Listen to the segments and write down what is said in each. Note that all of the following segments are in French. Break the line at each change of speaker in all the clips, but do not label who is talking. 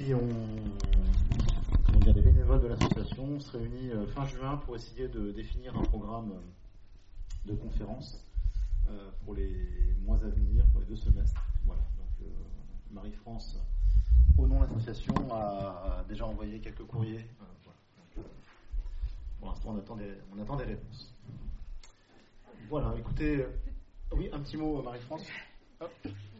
puis les bénévoles de l'association se réunit fin juin pour essayer de définir un programme de conférences pour les mois à venir, pour les 2 semestres. Voilà. Donc Marie-France, au nom de l'association, a déjà envoyé quelques courriers. Voilà. Donc, pour l'instant, on attend des réponses. Voilà, écoutez, oui, un petit mot, Marie-France. Hop.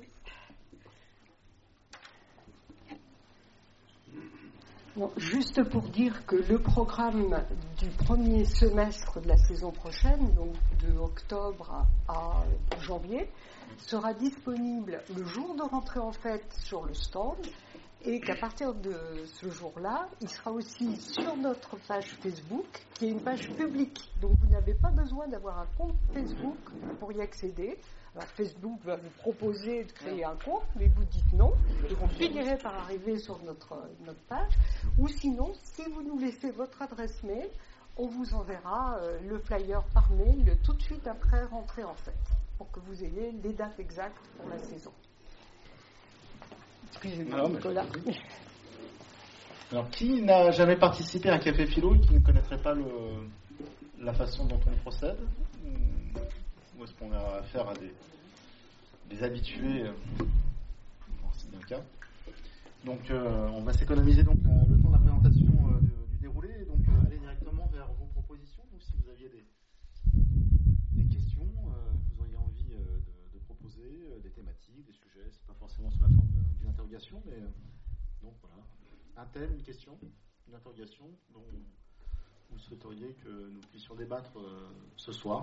Bon, juste pour dire que le programme du premier semestre de la saison prochaine, donc de octobre à janvier, sera disponible le jour de rentrée en fête sur le stand, et qu'à partir de ce jour-là, il sera aussi sur notre page Facebook, qui est une page publique. Donc vous n'avez pas besoin d'avoir un compte Facebook pour y accéder. Alors Facebook va vous proposer de créer un compte, mais vous dites non, et vous finirez par arriver sur notre page. Ou sinon, si vous nous laissez votre adresse mail, on vous enverra le flyer par mail tout de suite après rentrer en fête, pour que vous ayez les dates exactes pour la saison. Excusez-moi, Nicolas.
Alors, qui n'a jamais participé à un café philo et qui ne connaîtrait pas la façon dont on procède? Ou est-ce qu'on a affaire à des habitués? C'est bien le cas. Donc, on va s'économiser donc le temps de la présentation du déroulé, et donc aller directement vers vos propositions. Donc, si vous aviez des questions que vous auriez envie de proposer, des thématiques, des sujets, c'est pas forcément sous la forme d'une interrogation, mais donc voilà, un thème, une question, une interrogation dont vous souhaiteriez que nous puissions débattre ce soir.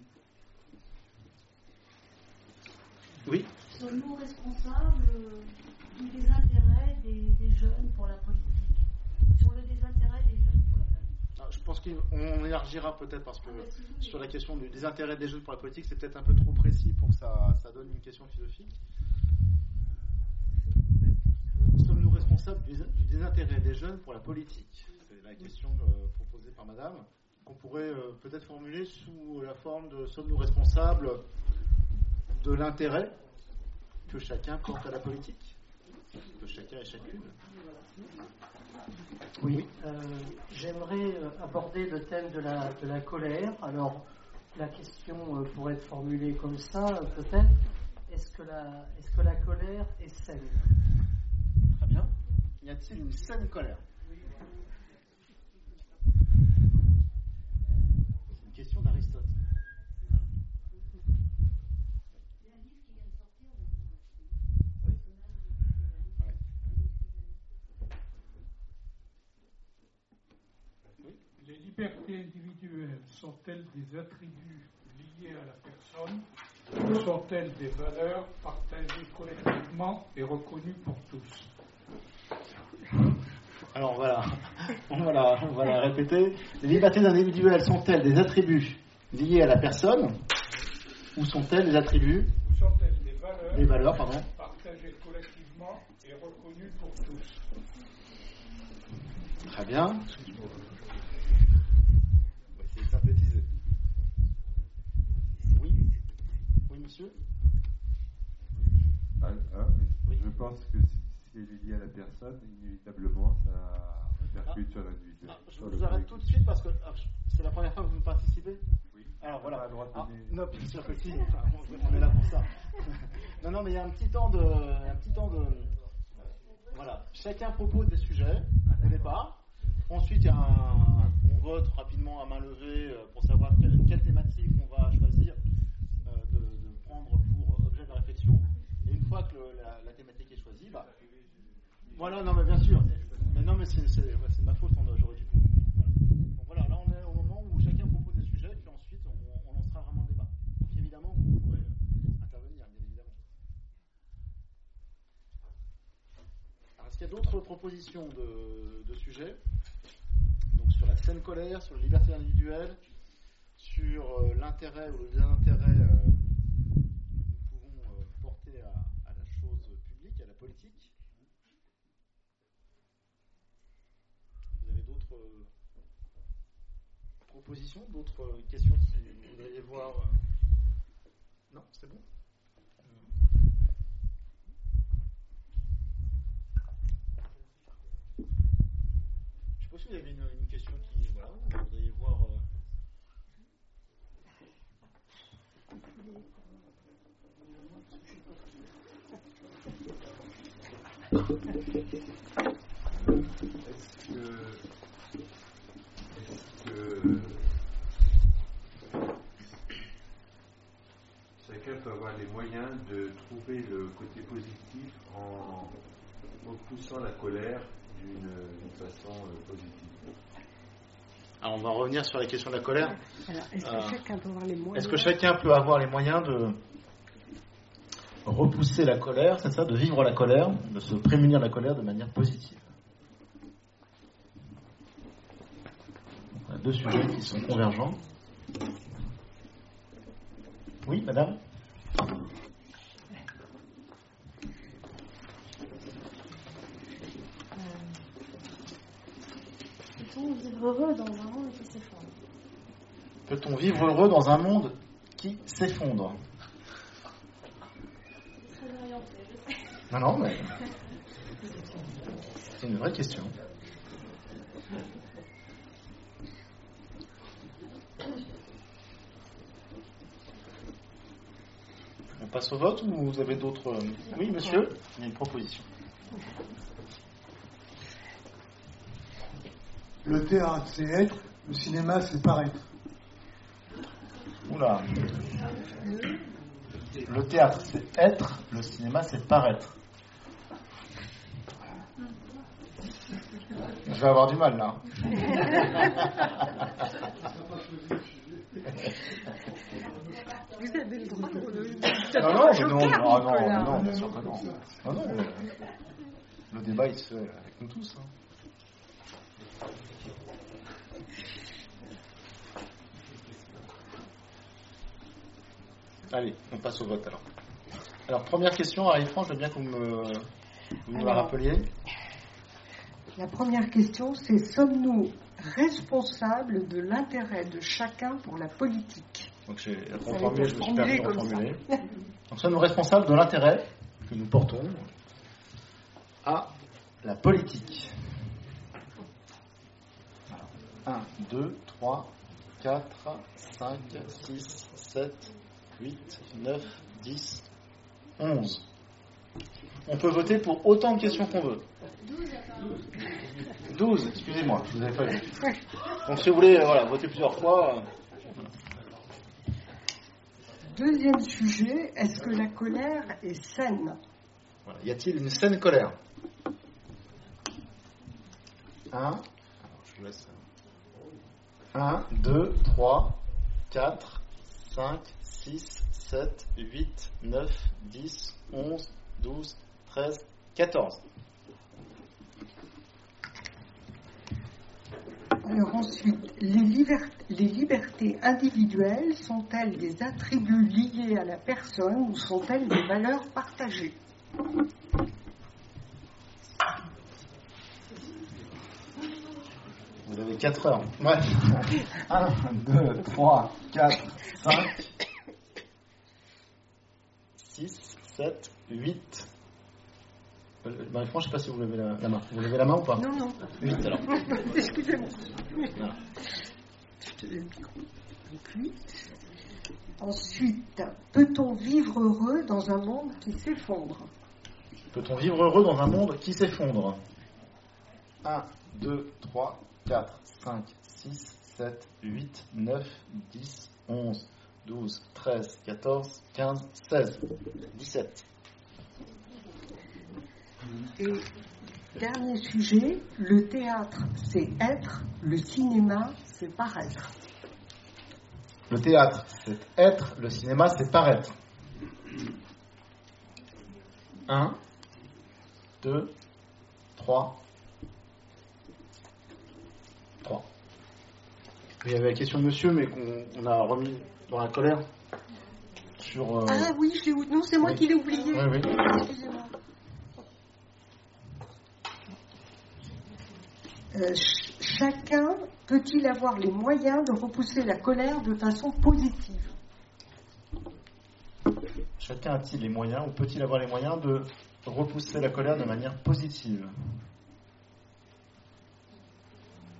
Oui.
Sommes-nous responsables du désintérêt des jeunes pour la politique? Sur le désintérêt des jeunes pour la politique?
Je pense qu'on élargira peut-être parce que sur la question du désintérêt des jeunes pour la politique, c'est peut-être un peu trop précis pour que ça donne une question philosophique. Sommes-nous responsables du désintérêt des jeunes pour la politique? C'est la question proposée par Madame, qu'on pourrait peut-être formuler sous la forme de sommes-nous responsables de l'intérêt que chacun porte à la politique, que chacun et chacune.
Oui, j'aimerais aborder le thème de la colère. Alors, la question pourrait être formulée comme ça, peut-être. Est-ce que la colère est saine?
Très bien. Y a-t-il une saine colère? C'est une question d'Aristote.
Les libertés individuelles sont-elles des attributs liés à la personne ou sont-elles des valeurs partagées collectivement et reconnues pour tous?
Alors on va la répéter. Les libertés individuelles sont-elles des attributs liés à la personne ou sont-elles des attributs
ou sont-elles des valeurs partagées collectivement et reconnues pour tous?
Très bien. On va essayer de synthétiser. Oui, monsieur.
Oui. Je pense que si elle est liée à la personne, inévitablement, ça répercute sur l'individu.
Je vous arrête tout de suite parce que c'est la première fois que vous participez.
Oui.
Alors voilà.
À droite
non, bien sûr que si. On est là pour ça. non, mais il y a un petit temps de. Voilà. Chacun propose des sujets au départ. Ensuite, on vote rapidement à main levée pour savoir quelle thématique on va choisir de prendre pour objet de réflexion. Et une fois que la thématique est choisie, voilà, non, mais bien sûr. Mais c'est ma faute, j'aurais dû. Voilà. Donc voilà, là on est au moment où chacun propose des sujets, puis ensuite on lancera vraiment le débat. Donc évidemment, vous pourrez intervenir, bien évidemment. Alors, est-ce qu'il y a d'autres propositions de sujets? Donc sur la saine colère, sur la liberté individuelle, sur l'intérêt ou le désintérêt que nous pouvons porter à la chose publique, à la politique. Vous avez d'autres propositions, d'autres questions que vous voudriez voir? Non, c'est bon. sais pas si vous avez une question qui, voilà, vous voudriez voir.
Est-ce que chacun peut avoir les moyens de trouver le côté positif en repoussant la colère d'une façon positive?
Alors on va revenir sur la question de la colère.
Alors, est-ce que chacun peut avoir les moyens?
Est-ce que chacun peut avoir les moyens de repousser la colère, c'est ça, de vivre la colère, de se prémunir de la colère de manière positive? On a deux sujets qui sont convergents. Oui, madame?
Peut-on vivre heureux dans un monde qui s'effondre?
Peut-on vivre heureux dans un monde qui s'effondre?
Très orienté, je sais.
Non, mais c'est une vraie question. On passe au vote ou vous avez d'autres... Oui, monsieur, il y a une proposition.
Le théâtre, c'est être, le cinéma, c'est paraître.
Oula. Le théâtre, c'est être, le cinéma, c'est paraître. Je vais avoir du mal, là.
Vous avez le droit de...
Non, bien sûr que non. Non, le débat, il se fait avec nous tous. Allez, on passe au vote alors. Alors, première question, Marie-France, je veux bien que vous me la rappeliez.
La première question, c'est: sommes-nous responsables de l'intérêt de chacun pour la politique?
Donc j'ai reformulé, je me suis permis de
comme
reformuler. Donc sommes-nous responsables de l'intérêt que nous portons à la politique? 1, 2, 3, 4, 5, 6, 7, 8, 9, 10, 11. On peut voter pour autant de questions qu'on veut. 12, excusez-moi, je vous avais pas vu. Donc si vous voulez voter plusieurs fois...
Deuxième sujet, est-ce que la colère est saine?
Voilà. Y a-t-il une saine colère? 1, 2, 3, 4, 5, 6, 7, 8, 9, 10, 11, 12, 13, 14.
Alors ensuite, les libertés individuelles sont-elles des attributs liés à la personne ou sont-elles des valeurs partagées?
Vous avez 4 heures. Ouais. 1, 2, 3, 4, 5, 6, 7, 8. Marie-France, je ne sais pas si vous levez la main. Vous levez la main ou pas?
Non.
8 alors.
Excusez-moi.
Voilà.
Je te donne le micro. Donc 8. Ensuite, peut-on vivre heureux dans un monde qui s'effondre?
Peut-on vivre heureux dans un monde qui s'effondre? 1, 2, 3, 4, 5, 6, 7, 8, 9, 10, 11, 12, 13, 14, 15, 16, 17.
Et dernier sujet, le théâtre, c'est être, le cinéma, c'est paraître.
Le théâtre, c'est être, le cinéma, c'est paraître. 1, 2, 3. Il y avait la question de monsieur, mais qu'on a remis dans la colère. Sur,
Ah oui, je l'ai oublié. Non, c'est moi qui l'ai oublié.
Oui.
Excusez-moi. Chacun peut-il avoir les moyens de repousser la colère de façon positive?
Chacun a-t-il les moyens, ou peut-il avoir les moyens de repousser la colère de manière positive?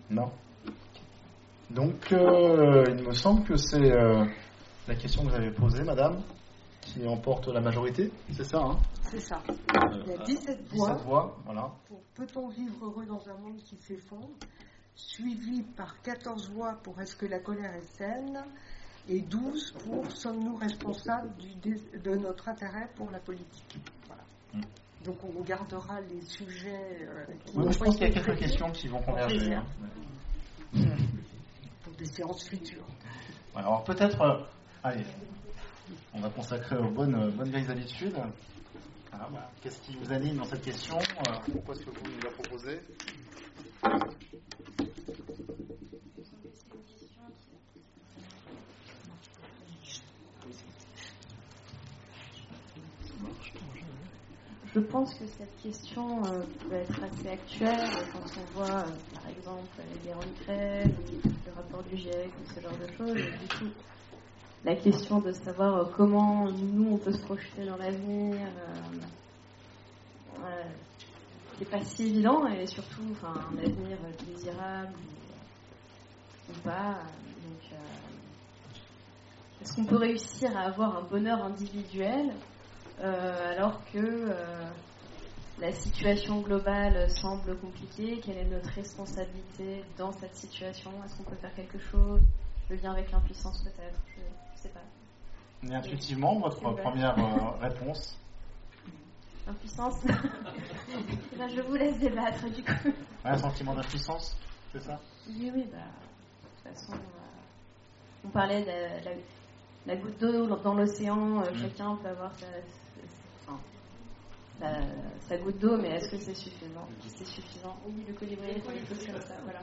Non. Donc, il me semble que c'est la question que vous avez posée, madame, qui emporte la majorité. C'est ça, hein?
C'est ça. Il y a 17
voix. Voilà.
Pour Peut-on vivre heureux dans un monde qui s'effondre, suivi par 14 voix pour Est-ce que la colère est saine, et 12 pour Sommes-nous responsables de notre intérêt pour la politique. Voilà. Donc on gardera les sujets qui
je pense qu'il y a quelques questions qui vont converger. Hein.
Pour des séances futures.
Alors peut-être, allez, on va consacrer aux bonnes vieilles habitudes. Alors, voilà. Qu'est-ce qui vous anime dans cette question? Pourquoi est-ce que vous nous la proposez?
Je pense que cette question peut être assez actuelle quand on voit, par exemple, les guerres en Ukraine, le rapport du GIEC, ce genre de choses. Et du coup, la question de savoir comment nous, on peut se projeter dans l'avenir, c'est pas si évident, et surtout un avenir désirable ou pas. Donc, est-ce qu'on peut réussir à avoir un bonheur individuel alors que la situation globale semble compliquée? Quelle est notre responsabilité dans cette situation? Est-ce qu'on peut faire quelque chose? Le lien avec l'impuissance peut-être, je ne sais pas.
Et intuitivement, votre première réponse?
L'impuissance. Là, je vous laisse débattre du coup.
Un sentiment d'impuissance, c'est ça?
Oui, de toute façon, on parlait de la goutte d'eau dans l'océan, chacun peut avoir sa goutte d'eau, mais est-ce que c'est suffisant? C'est suffisant. Oui, le colibri, quelque chose comme ça, voilà.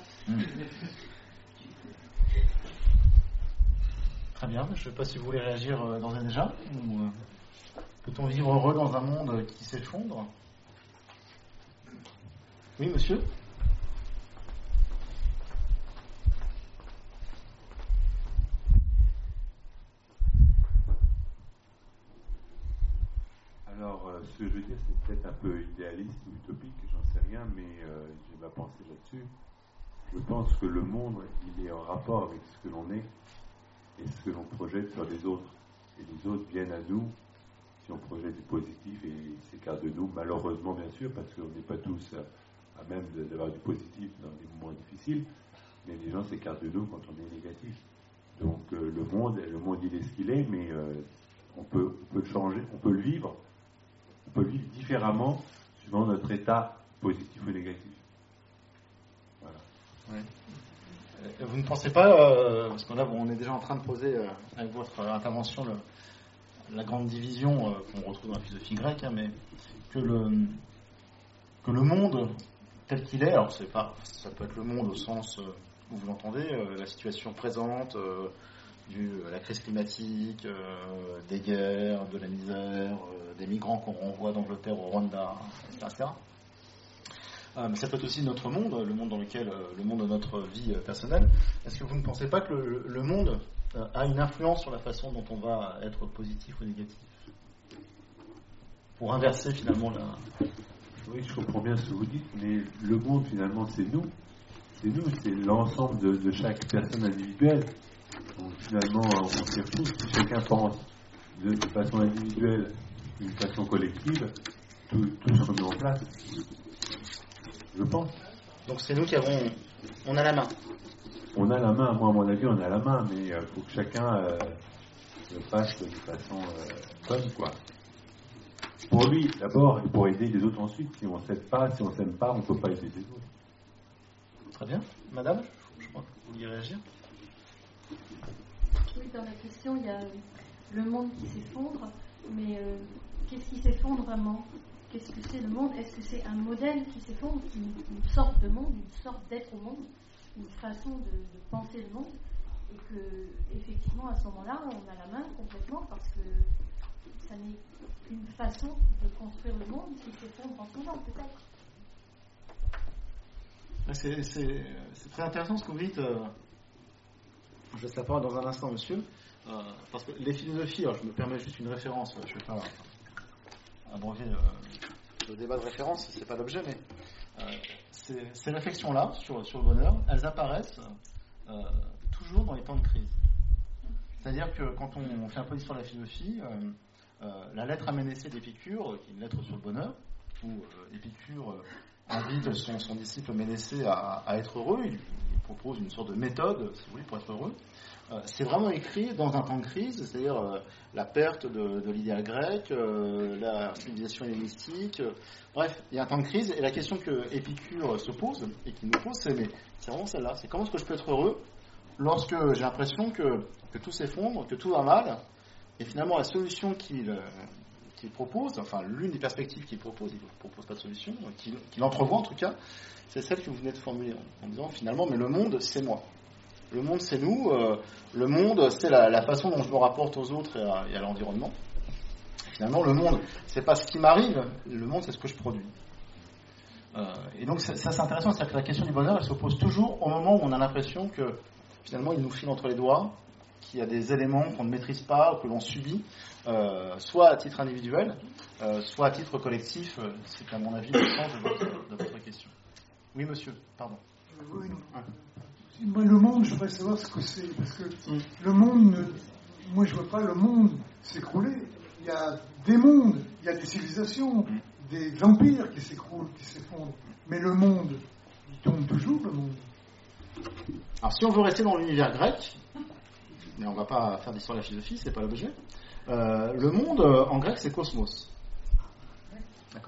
Très bien, je ne sais pas si vous voulez réagir d'ores et déjà. Ou, peut-on vivre heureux dans un monde qui s'effondre? Oui, monsieur?
Alors, ce que je veux dire, c'est peut-être un peu idéaliste ou utopique, j'en sais rien, mais j'ai ma pensée là-dessus. Je pense que le monde, il est en rapport avec ce que l'on est et ce que l'on projette sur les autres. Et les autres viennent à nous si on projette du positif et s'écartent de nous, malheureusement bien sûr, parce qu'on n'est pas tous à même d'avoir du positif dans des moments difficiles, mais les gens s'écartent de nous quand on est négatif. Donc le monde il est ce qu'il est, mais on peut le changer, on peut le vivre différemment suivant notre état positif ou négatif. Voilà.
Oui. Vous ne pensez pas, parce que là on est déjà en train de poser avec votre intervention la grande division qu'on retrouve dans la philosophie grecque, mais que le monde tel qu'il est, alors ça peut être le monde au sens où vous l'entendez, la situation présente, la crise climatique, des guerres, de la misère, des migrants qu'on renvoie d'Angleterre au Rwanda, etc. Mais ça peut être aussi notre monde, le monde de notre vie personnelle. Est-ce que vous ne pensez pas que le monde a une influence sur la façon dont on va être positif ou négatif? Pour inverser finalement
Oui, je comprends bien ce que vous dites, mais le monde finalement c'est nous. C'est l'ensemble de chaque personne individuelle. Donc finalement, on s'y retrouve. Si chacun pense de façon individuelle, d'une façon collective, tout se remet en place. Je pense.
Donc c'est nous on a la main.
On a la main, moi à mon avis on a la main, mais il faut que chacun le fasse de façon bonne, quoi. Pour lui d'abord et pour aider les autres ensuite. Si on ne s'aide pas, si on ne s'aime pas, on ne peut pas aider les autres.
Très bien. Madame, je crois que vous vouliez réagir.
Oui, dans la question, il y a le monde qui s'effondre, mais qu'est-ce qui s'effondre vraiment? Qu'est-ce que c'est le monde? Est-ce que c'est un modèle qui s'effondre, une sorte de monde, une sorte d'être au monde, une façon de penser le monde? Et que, effectivement, à ce moment-là, on a la main complètement parce que ça n'est qu'une façon de construire le monde qui s'effondre en ce moment, peut-être.
C'est très intéressant ce que vous dites. Je laisse la parole dans un instant, monsieur. Parce que les philosophies, alors je me permets juste une référence, je ne vais pas abréger le débat de référence, c'est pas l'objet, mais Ces réflexions-là sur le bonheur, elles apparaissent toujours dans les temps de crise. C'est-à-dire que quand on fait un peu d'histoire de la philosophie, la lettre à Ménécée d'Épicure, qui est une lettre sur le bonheur, où Épicure invite son disciple Ménécée à être heureux, il propose une sorte de méthode, si vous voulez, pour être heureux. C'est vraiment écrit dans un temps de crise, c'est-à-dire la perte de l'idéal grec, la civilisation hellénistique. Bref, il y a un temps de crise, et la question que Épicure se pose, et qu'il nous pose, c'est vraiment celle-là, c'est comment est-ce que je peux être heureux lorsque j'ai l'impression que tout s'effondre, que tout va mal, et finalement la solution qu'il propose, enfin l'une des perspectives qu'il propose, il ne propose pas de solution, qu'il entrevoit en tout cas, c'est celle que vous venez de formuler en disant finalement, mais le monde c'est moi. Le monde c'est nous, le monde c'est la façon dont je me rapporte aux autres et à l'environnement. Finalement le monde c'est pas ce qui m'arrive, le monde c'est ce que je produis. Et donc ça c'est intéressant, c'est que la question du bonheur elle se pose toujours au moment où on a l'impression que finalement il nous file entre les doigts, qu'il y a des éléments qu'on ne maîtrise pas ou que l'on subit, soit à titre individuel, soit à titre collectif. C'est à mon avis le sens de votre question. Oui monsieur, pardon.
Oui. Moi, le monde, je voudrais savoir ce que c'est, parce que le monde, moi je ne vois pas le monde s'écrouler. Il y a des mondes, il y a des civilisations, des empires qui s'écroulent, qui s'effondrent. Mais le monde, il tourne toujours, le monde.
Alors si on veut rester dans l'univers grec, mais on ne va pas faire d'histoire de la philosophie, c'est pas l'objet, le monde en grec c'est cosmos. D'accord ?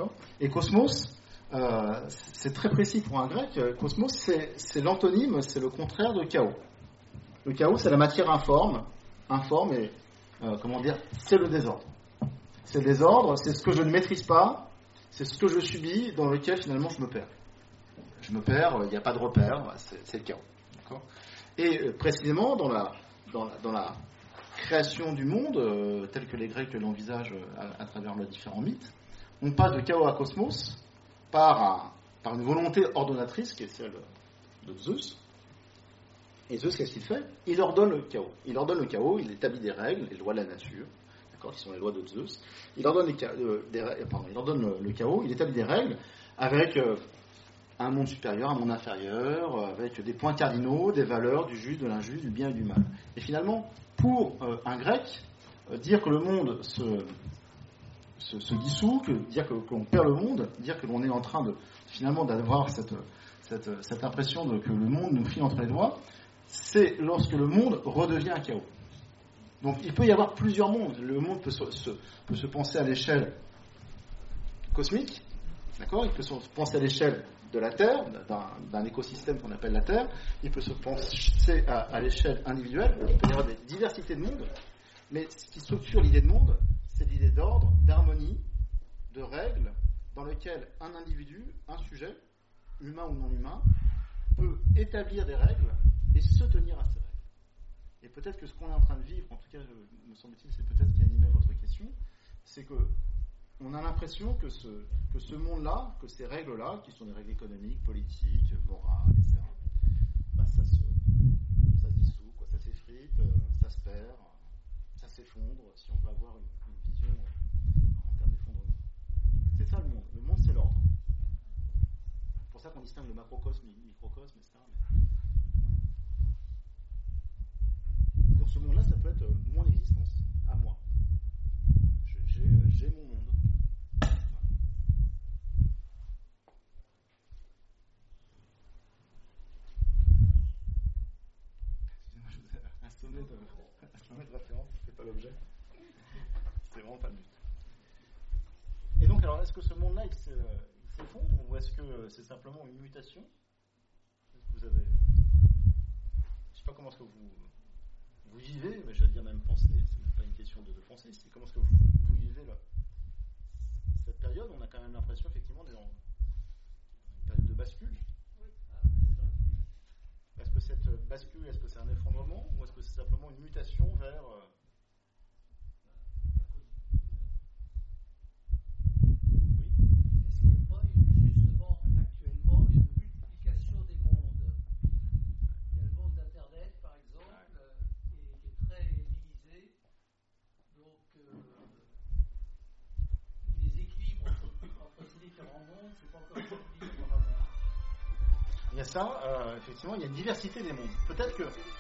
Et cosmos, c'est très précis pour un grec. Cosmos, c'est l'antonyme, c'est le contraire de chaos. Le chaos, c'est la matière informe et, c'est le désordre. C'est le désordre, c'est ce que je ne maîtrise pas, c'est ce que je subis, dans lequel finalement je me perds. Je me perds, il n'y a pas de repère, c'est le chaos. D'accord ? Et précisément, dans la création du monde, tel que les Grecs l'envisagent à travers leurs différents mythes, on passe de chaos à cosmos, par une volonté ordonnatrice qui est celle de Zeus. Et Zeus, qu'est-ce qu'il fait ? Il ordonne le chaos. Il établit des règles, les lois de la nature, d'accord, qui sont les lois de Zeus. Il ordonne le chaos, il établit des règles avec un monde supérieur, un monde inférieur, avec des points cardinaux, des valeurs, du juste, de l'injuste, du bien et du mal. Et finalement, pour un grec, dire que le monde se dissout, dire qu'on perd le monde, dire que l'on est en train d'avoir cette impression que le monde nous file entre les doigts, c'est lorsque le monde redevient un chaos. Donc il peut y avoir plusieurs mondes. Le monde peut se penser à l'échelle cosmique, d'accord ? Il peut se penser à l'échelle de la Terre, d'un écosystème qu'on appelle la Terre. Il peut se penser à l'échelle individuelle. Il peut y avoir des diversités de mondes, mais ce qui structure l'idée de monde, c'est l'idée d'ordre, d'harmonie, de règles, dans lequel un individu, un sujet, humain ou non humain, peut établir des règles et se tenir à ces règles. Et peut-être que ce qu'on est en train de vivre, en tout cas, me semble-t-il, c'est peut-être ce qui animait votre question, c'est que on a l'impression que ce monde-là, que ces règles-là, qui sont des règles économiques, politiques, morales, etc., ça se dissout, ça s'effrite, ça se perd, ça s'effondre, si on veut avoir une vision en termes d'effondrement. C'est ça le monde. Le monde, c'est l'ordre. C'est pour ça qu'on distingue le macrocosme, le microcosme, etc. Donc ce monde-là, ça peut être mon existence, à moi. J'ai mon monde. Un sommet de référence, c'est pas l'objet. C'est vraiment pas le but. Et donc, alors, est-ce que ce monde-là, il s'effondre ou est-ce que c'est simplement une mutation ? Est-ce que vous avez... Je sais pas comment est-ce que vous vivez, mais j'allais dire même penser, c'est même pas une question de penser, c'est comment est-ce que vous vivez là. Cette période, on a quand même l'impression effectivement d'être dans une période de bascule. Est-ce que cette bascule, est-ce que c'est un effondrement ou est-ce que c'est simplement une mutation vers...
Est-ce qu'il n'y a pas justement actuellement une multiplication des mondes ? Il y a le monde d'Internet par exemple, qui est très divisé. Donc les équilibres entre ces différents mondes, c'est pas encore établi vraiment.
il y a ça, effectivement, il y a une diversité des mondes. Peut-être que...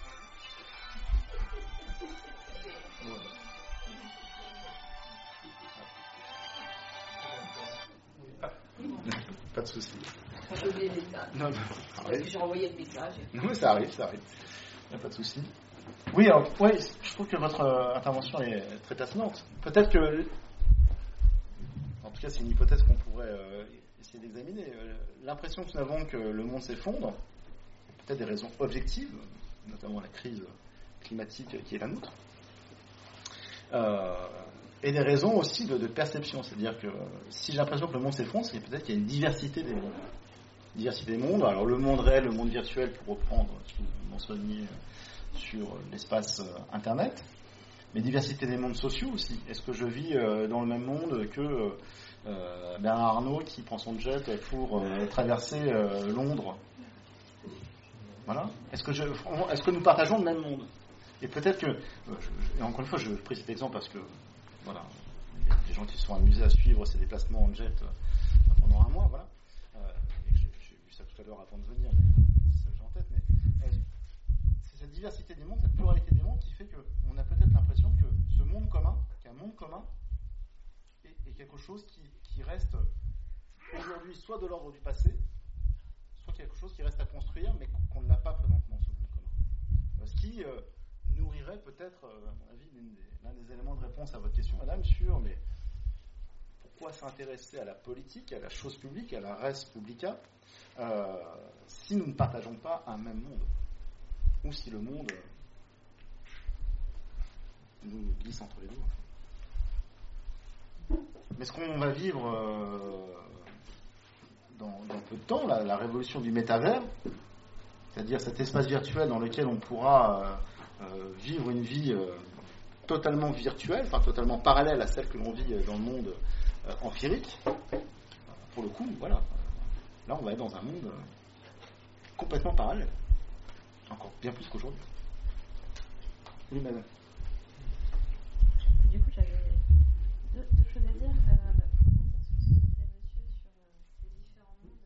Pas de souci.
J'ai oublié le message.
Non,
Parce que j'ai renvoyé le message.
Non, mais ça arrive. Il n'y a pas de souci. Oui, alors, ouais, je trouve que votre intervention est très pertinente. Peut-être que... En tout cas, c'est une hypothèse qu'on pourrait essayer d'examiner. L'impression que nous avons que le monde s'effondre, peut-être des raisons objectives, notamment la crise climatique qui est la nôtre, et des raisons aussi de perception. C'est-à-dire que si j'ai l'impression que le monde s'effondre, c'est peut-être qu'il y a une diversité des mondes. Diversité des mondes, alors le monde réel, le monde virtuel, pour reprendre ce que vous mentionniez sur l'espace Internet, mais diversité des mondes sociaux aussi. Est-ce que je vis dans le même monde que Bernard Arnault qui prend son jet pour traverser Londres? Voilà. Est-ce que nous partageons le même monde? Et peut-être que, et encore une fois, je pris cet exemple parce que, voilà, il y a des gens qui se sont amusés à suivre ces déplacements en jet pendant un mois, voilà. Et j'ai vu ça tout à l'heure avant de venir, mais c'est ça que j'ai en tête. Mais c'est cette diversité des mondes, cette pluralité des mondes qui fait qu'on a peut-être l'impression que ce monde commun, qu'un monde commun, est quelque chose qui reste aujourd'hui soit de l'ordre du passé, soit quelque chose qui reste à construire, mais qu'on n'a pas présentement, ce monde commun. Ce qui nourrirait peut-être, à mon avis, l'un des éléments de réponse à votre question, madame, sur mais pourquoi s'intéresser à la politique, à la chose publique, à la res publica, si nous ne partageons pas un même monde, ou si le monde nous glisse entre les doigts. Mais ce qu'on va vivre dans peu de temps, la révolution du métavers, c'est-à-dire cet espace virtuel dans lequel on pourra vivre une vie totalement virtuelle, enfin totalement parallèle à celle que l'on vit dans le monde empirique, pour le coup, voilà. Là, on va être dans un monde complètement parallèle. Encore bien plus qu'aujourd'hui. Oui, madame.
Du coup, j'avais deux choses à dire. Pour rebondir sur ce que disait monsieur sur ces différents mondes,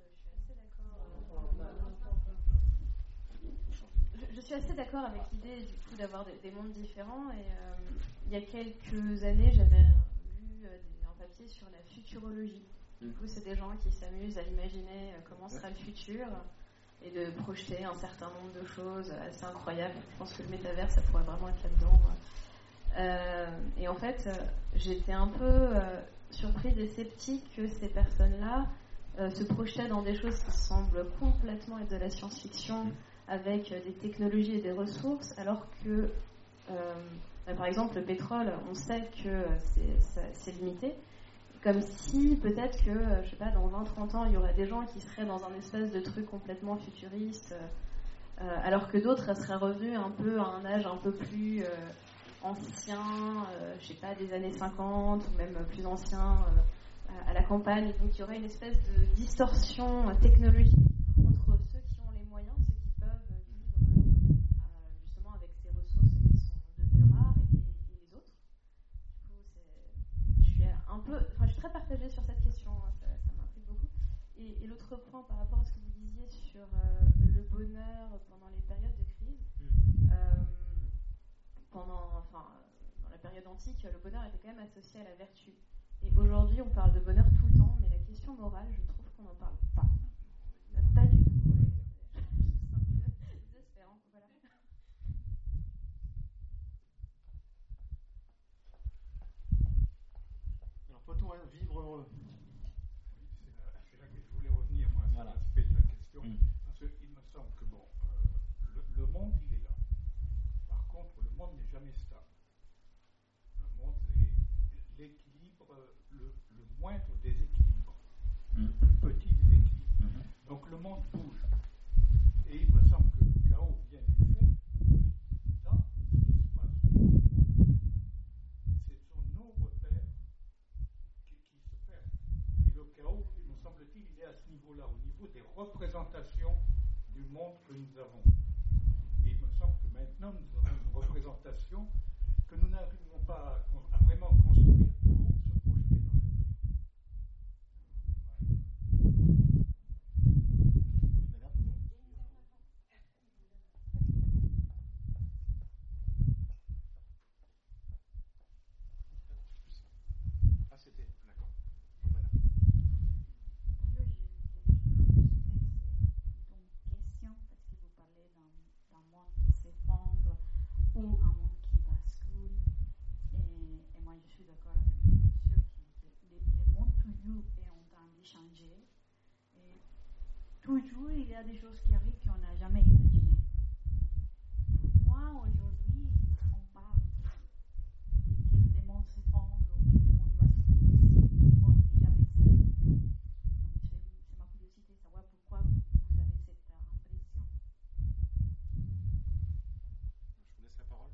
je suis assez d'accord avec l'idée du coup d'avoir des mondes différents. Et il y a quelques années, j'avais lu un papier sur la futurologie. Du coup, c'est des gens qui s'amusent à imaginer comment sera le futur et de projeter un certain nombre de choses assez incroyables. Je pense que le métavers, ça pourrait vraiment être là-dedans. Et en fait, j'étais un peu surprise et sceptique que ces personnes-là se projetaient dans des choses qui semblent complètement être de la science-fiction, avec des technologies et des ressources, alors que, par exemple, le pétrole, on sait que c'est limité. Comme si, peut-être que, je sais pas, dans 20-30 ans, il y aurait des gens qui seraient dans un espèce de truc complètement futuriste, alors que d'autres seraient revenus un peu à un âge un peu plus ancien, je sais pas, des années 50, ou même plus ancien, à la campagne. Donc il y aurait une espèce de distorsion technologique entre ceux qui ont les moyens, ceux qui peuvent vivre justement avec ces ressources qui sont devenues rares, et les autres. Du coup, je suis très partagée sur cette question, ça m'intrigue beaucoup. Et l'autre point par rapport à ce que vous disiez sur le bonheur pendant les périodes de crise, dans la période antique, le bonheur était quand même associé à la vertu. Et aujourd'hui, on parle de bonheur tout le temps, mais la question morale, je trouve qu'on n'en parle pas. Pas du tout. C'est un peu désespérant. Voilà.
Alors, peut-on vivre heureux?
C'est là que je voulais revenir, moi, sur l'aspect de la question. Parce qu'il me semble que, le monde, il est là. Par contre, le monde n'est jamais stable. Le monde, c'est l'équilibre, le moindre déséquilibre, le plus petit déséquilibre. Donc, le monde bouge. Et il me semble que le chaos vient du fait que, dans ce qui se passe au monde, ce sont nos repères qui se perdent. Et le chaos, me semble-t-il, il est à ce niveau-là, au niveau des représentations du monde que nous avons. Et il me semble que maintenant, nous avons une représentation que nous n'arrivons pas à vraiment construire pour se projeter dans l'avenir.
il y a des choses qui arrivent qu'on n'a jamais imaginées. Pour moi, aujourd'hui, on parle que le monde s'effondre, que le monde bascule, le monde n'est jamais statique. Donc, c'est ma curiosité de savoir pourquoi vous avez cette impression.
Je vous laisse la parole.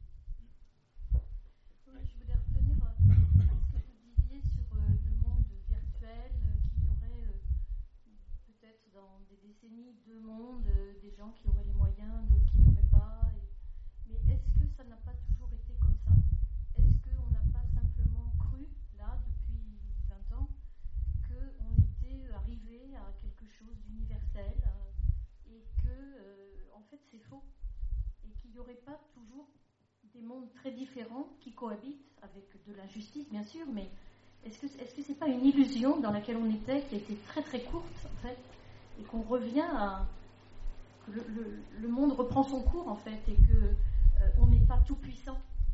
Oui, je voulais revenir à ce que vous disiez sur le monde virtuel, qu'il y aurait peut-être dans des décennies deux mondes, des gens qui auraient les moyens, d'autres qui n'auraient pas. Mais est-ce que ça n'a pas toujours été comme ça? Est-ce qu'on n'a pas simplement cru, là, depuis 20 ans, qu'on était arrivé à quelque chose d'universel et que, en fait, c'est faux? Et qu'il n'y aurait pas toujours des mondes très différents qui cohabitent avec de l'injustice, bien sûr, mais est-ce que c'est pas une illusion dans laquelle on était, qui a été très très courte, en fait, et qu'on revient à... que le monde reprend son cours, en fait, et que on n'est pas tout puissant.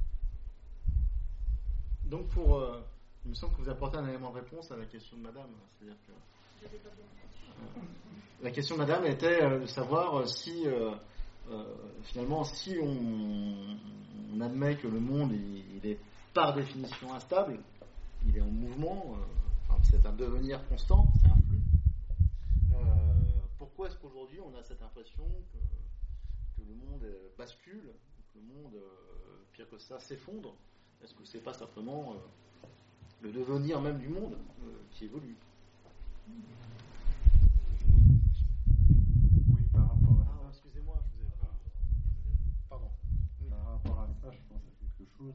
Donc il me semble que vous apportez un élément de réponse à la question de Madame, c'est-à-dire que la question de Madame était de savoir si finalement, si on admet que le monde il est par définition instable, il est en mouvement, c'est un devenir constant, c'est un flux. Pourquoi est-ce qu'aujourd'hui on a cette impression que le monde bascule, que le monde, pire que ça, s'effondre? Est-ce que c'est pas simplement le devenir même du monde qui évolue?
Oui, par rapport à ça.
Excusez-moi, je vous ai pas. Pardon. Oui.
Par rapport à ça, je pense à quelque chose.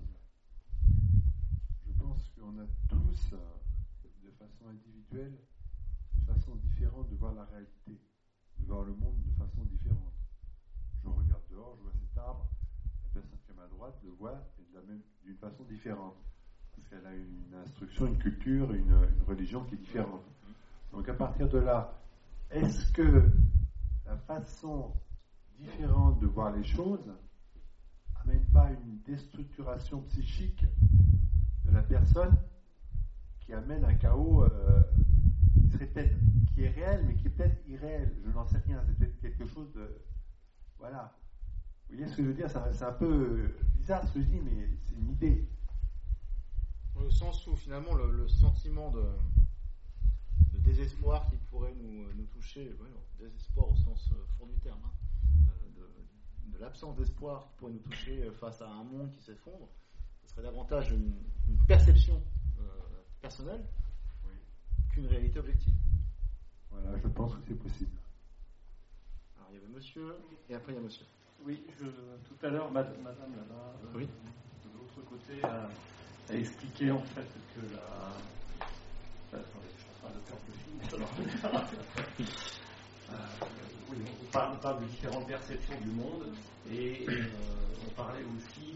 Je pense qu'on a tous, de façon individuelle, une façon différente de voir la réalité, de voir le monde de façon différente. Je regarde dehors, je vois cet arbre, la personne qui est à ma droite le voit d'une façon différente. Parce qu'elle a une instruction, une culture, une religion qui est différente. Donc à partir de là, est-ce que la façon différente de voir les choses n'amène pas une déstructuration psychique de la personne qui amène un chaos qui est réel, mais qui est peut-être irréel? Je n'en sais rien, c'est peut-être quelque chose de... Voilà. Vous voyez ce que je veux dire? C'est un peu bizarre ce que je dis, mais c'est une idée.
Au sens où finalement le sentiment de désespoir qui pourrait nous toucher, désespoir au sens fort du terme, de l'absence d'espoir qui pourrait nous toucher face à un monde qui s'effondre, ce serait davantage une perception personnelle qu'une réalité objective.
Voilà, je pense que c'est possible.
Alors il y avait monsieur, et après il y a monsieur.
Oui, tout à l'heure, madame là-bas,
oui.
De l'autre côté, a expliqué en fait que attendez, je suis en train de perdre le film, mais ça va revenir. Oui, on parle de différentes perceptions du monde, et on parlait aussi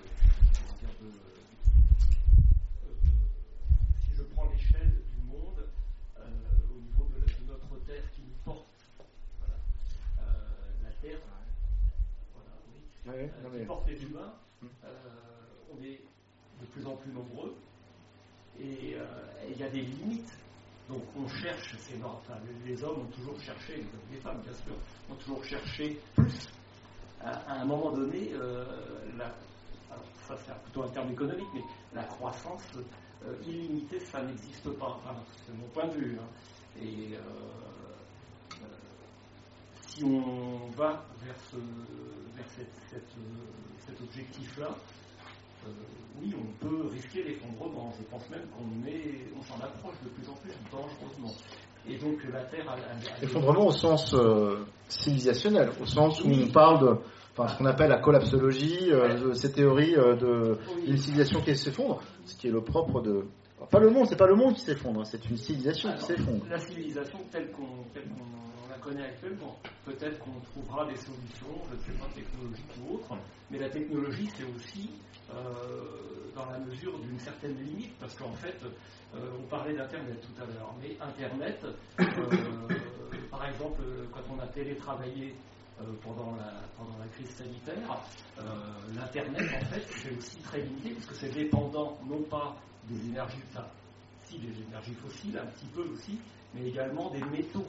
si je prends l'échelle du monde au niveau de notre Terre qui nous porte, voilà, la Terre, qui porte les humains, on est de plus en plus nombreux, et il y a des limites. Donc on cherche, c'est normal, les hommes ont toujours cherché, les femmes bien sûr, ont toujours cherché plus. À un moment donné, alors ça c'est plutôt un terme économique, mais la croissance illimitée, ça n'existe pas. Enfin, c'est mon point de vue. Hein. Et si on va vers cet objectif-là, oui, on peut risquer l'effondrement. Je pense même qu'on s'en approche de plus en plus dangereusement. Et donc la Terre a
effondrement au sens civilisationnel, au sens où on parle de ce qu'on appelle la collapsologie, ces théories d'une civilisation qui s'effondre, ce qui est le propre de... Pas le monde, c'est pas le monde qui s'effondre, c'est une civilisation qui s'effondre.
La civilisation telle qu'on la connaît actuellement, peut-être qu'on trouvera des solutions, je ne sais pas, technologiques ou autres, mais la technologie c'est aussi dans la mesure d'une certaine limite, parce qu'en fait, on parlait d'Internet tout à l'heure, mais Internet, par exemple, quand on a télétravaillé pendant la crise sanitaire, l'Internet, en fait, c'est aussi très limité, parce que c'est dépendant non pas des énergies, des énergies fossiles, un petit peu aussi, mais également des métaux.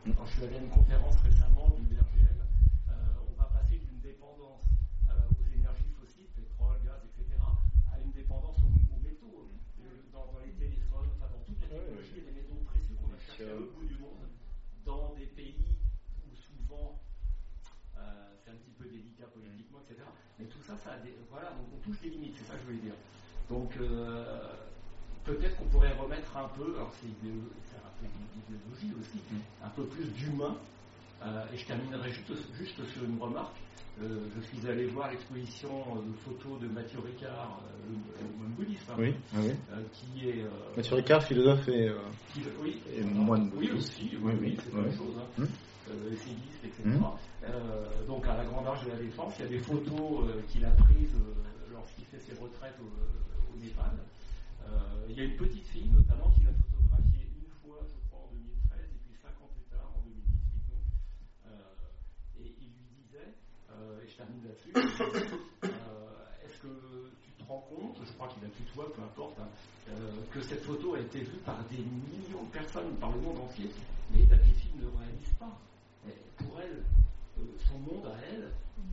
Quand je suis allé à une conférence récemment du BRGL, on va passer d'une dépendance aux énergies fossiles, pétrole, gaz, etc., à une dépendance aux métaux. Dans les téléphones, enfin dans toute la technologie, il y a des métaux précieux qu'on va chercher à l'autre bout du monde, dans des pays où souvent c'est un petit peu délicat politiquement, etc. Mais tout ça, voilà, donc on touche des limites, c'est ça que je voulais dire. Donc peut-être qu'on pourrait remettre un peu, alors c'est un peu d'idéologie aussi, un peu plus d'humain. Et je terminerai juste sur une remarque. Je suis allé voir l'exposition de photos de Mathieu Ricard, le moine bouddhiste, qui est...
Mathieu Ricard, philosophe et moine
bouddhiste. Oui, c'est la même chose. Essayiste, etc. Donc à la Grande Arche de la Défense, il y a des photos qu'il a prises lorsqu'il fait ses retraites au Népal. Il y a une petite fille notamment qui l'a photographiée une fois, je crois, en 2013, et puis 5 ans plus tard, en 2018. Donc, et il lui disait, et je termine là-dessus, est-ce que tu te rends compte, je crois qu'il a tutoie, peu importe, que cette photo a été vue par des millions de personnes par le monde entier, mais la petite fille ne le réalise pas. Et pour elle, son monde à elle,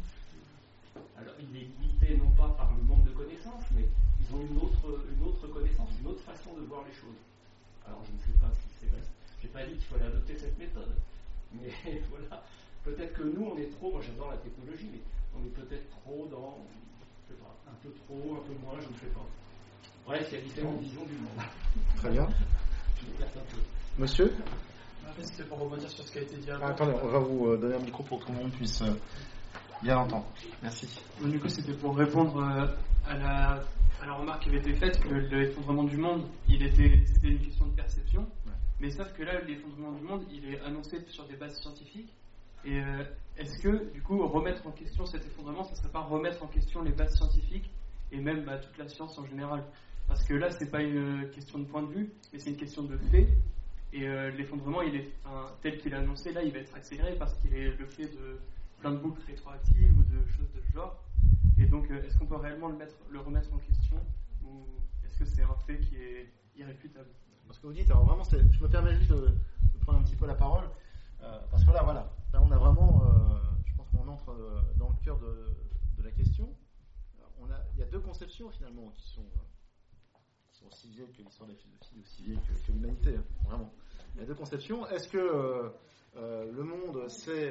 alors il est limité non pas par le manque de connaissances, mais ils ont une autre connaissance, une autre façon de voir les choses. Alors je ne sais pas si c'est vrai. Je n'ai pas dit qu'il fallait adopter cette méthode, mais voilà. Peut-être que nous, on est trop, moi j'adore la technologie, mais on est peut-être trop dans, je sais pas, un peu trop, un peu moins, je ne sais pas. Bref, il y a différentes visions du monde.
Très bien.
Je m'écarte un peu.
Monsieur ?
C'était pour rebondir sur ce qui a été dit avant.
Attendez, on va vous donner un micro pour que tout le monde puisse bien l'entendre. Merci.
Du coup, c'était pour répondre à la remarque qui avait été faite que l'effondrement du monde, c'était une question de perception. Ouais. Mais sauf que là, l'effondrement du monde, il est annoncé sur des bases scientifiques. Et est-ce que, du coup, remettre en question cet effondrement, ça ne serait pas remettre en question les bases scientifiques et même toute la science en général? Parce que là, c'est pas une question de point de vue, mais c'est une question de fait. Et l'effondrement, tel qu'il est annoncé, là, il va être accéléré parce qu'il est le fait de plein de boucles rétroactives ou de choses de ce genre. Et donc, est-ce qu'on peut réellement le remettre en question, ou est-ce que c'est un fait qui est irréfutable?
Parce que vous dites, alors vraiment, je me permets juste de prendre un petit peu la parole, parce que là, voilà, là on a vraiment, je pense qu'on entre dans le cœur de la question. Il y a deux conceptions finalement qui sont aussi vieilles que l'histoire de la philosophie, aussi vieilles que l'humanité, hein, vraiment. Il y a deux conceptions. Est-ce que le monde, c'est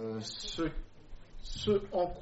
ce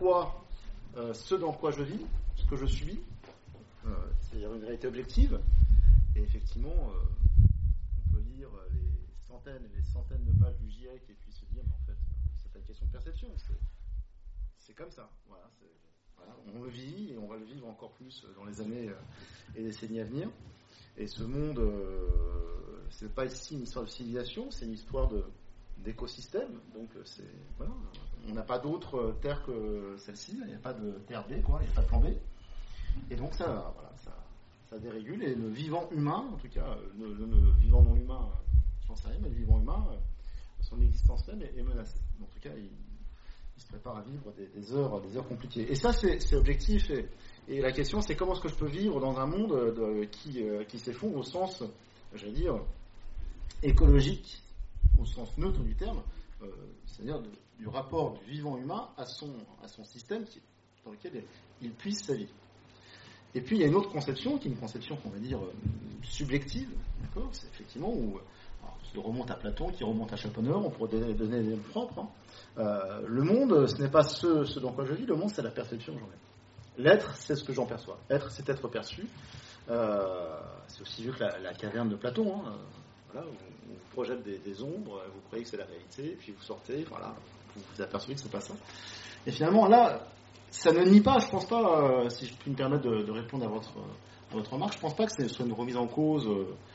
dans quoi je vis, ce que je subis, c'est-à-dire une réalité objective, et effectivement, on peut lire les centaines et les centaines de pages du GIEC et puis se dire, mais en fait, c'est pas une question de perception, c'est comme ça, voilà, on le vit et on va le vivre encore plus dans les années et décennies à venir. Et ce monde, c'est pas ici une histoire de civilisation, c'est une histoire d'écosystème. Donc voilà, on n'a pas d'autre terre que celle-ci. Il n'y a pas de terre B, quoi. Il n'y a pas de plan B. Et donc ça dérégule. Et le vivant humain, en tout cas, le vivant non humain, j'en sais rien, mais le vivant humain, son existence même est menacée. En tout cas, il se prépare à vivre des heures compliquées. Et ça, c'est objectif. Et la question, c'est comment est-ce que je peux vivre dans un monde qui s'effondre au sens, j'allais dire, écologique, au sens neutre du terme, c'est-à-dire du rapport du vivant humain à son système dans lequel il puise sa vie. Et puis, il y a une autre conception, qui est une conception qu'on va dire subjective, d'accord ? C'est effectivement où, qui remonte à Platon, qui remonte à Schopenhauer, on pourrait donner des noms propres. Hein. Le monde, ce n'est pas ce dans quoi je vis, le monde, c'est la perception que j'en ai. L'être, c'est ce que j'en perçois. Être, c'est être perçu. C'est aussi vieux que la caverne de Platon. Hein. Voilà, on vous projette des ombres, vous croyez que c'est la réalité, puis vous sortez, voilà, vous vous apercevez que c'est pas ça. Et finalement, là, ça ne nie pas, je pense pas, si je puis me permettre de répondre à votre remarque, je pense pas que ce soit une remise en cause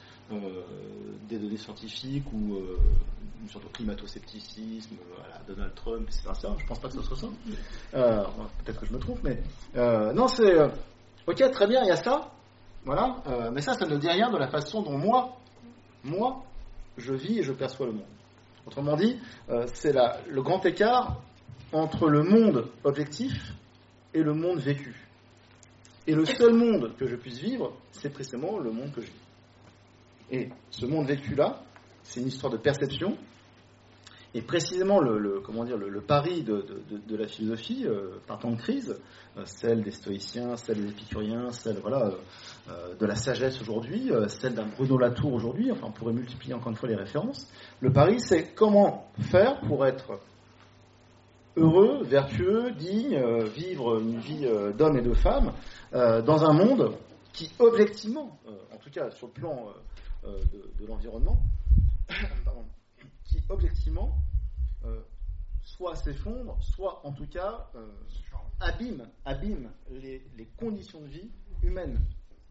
des données scientifiques ou une sorte de climato-scepticisme à la Donald Trump, etc. Je pense pas que ce soit ça. Peut-être que je me trompe, mais non, c'est ok, très bien, il y a ça, voilà, mais ça ne dit rien de la façon dont moi, je vis et je perçois le monde. Autrement dit, c'est le grand écart entre le monde objectif et le monde vécu. Et le seul monde que je puisse vivre, c'est précisément le monde que je vis. Et ce monde vécu-là, c'est une histoire de perception. Et précisément le pari de la philosophie par temps de crise, celle des stoïciens, celle des épicuriens, celle de la sagesse aujourd'hui, celle d'un Bruno Latour aujourd'hui, enfin on pourrait multiplier encore une fois les références. Le pari, c'est comment faire pour être heureux, vertueux, digne, vivre une vie d'homme et de femme dans un monde qui objectivement, en tout cas sur le plan de l'environnement, qui objectivement soit s'effondre, soit en tout cas abîme les conditions de vie humaines,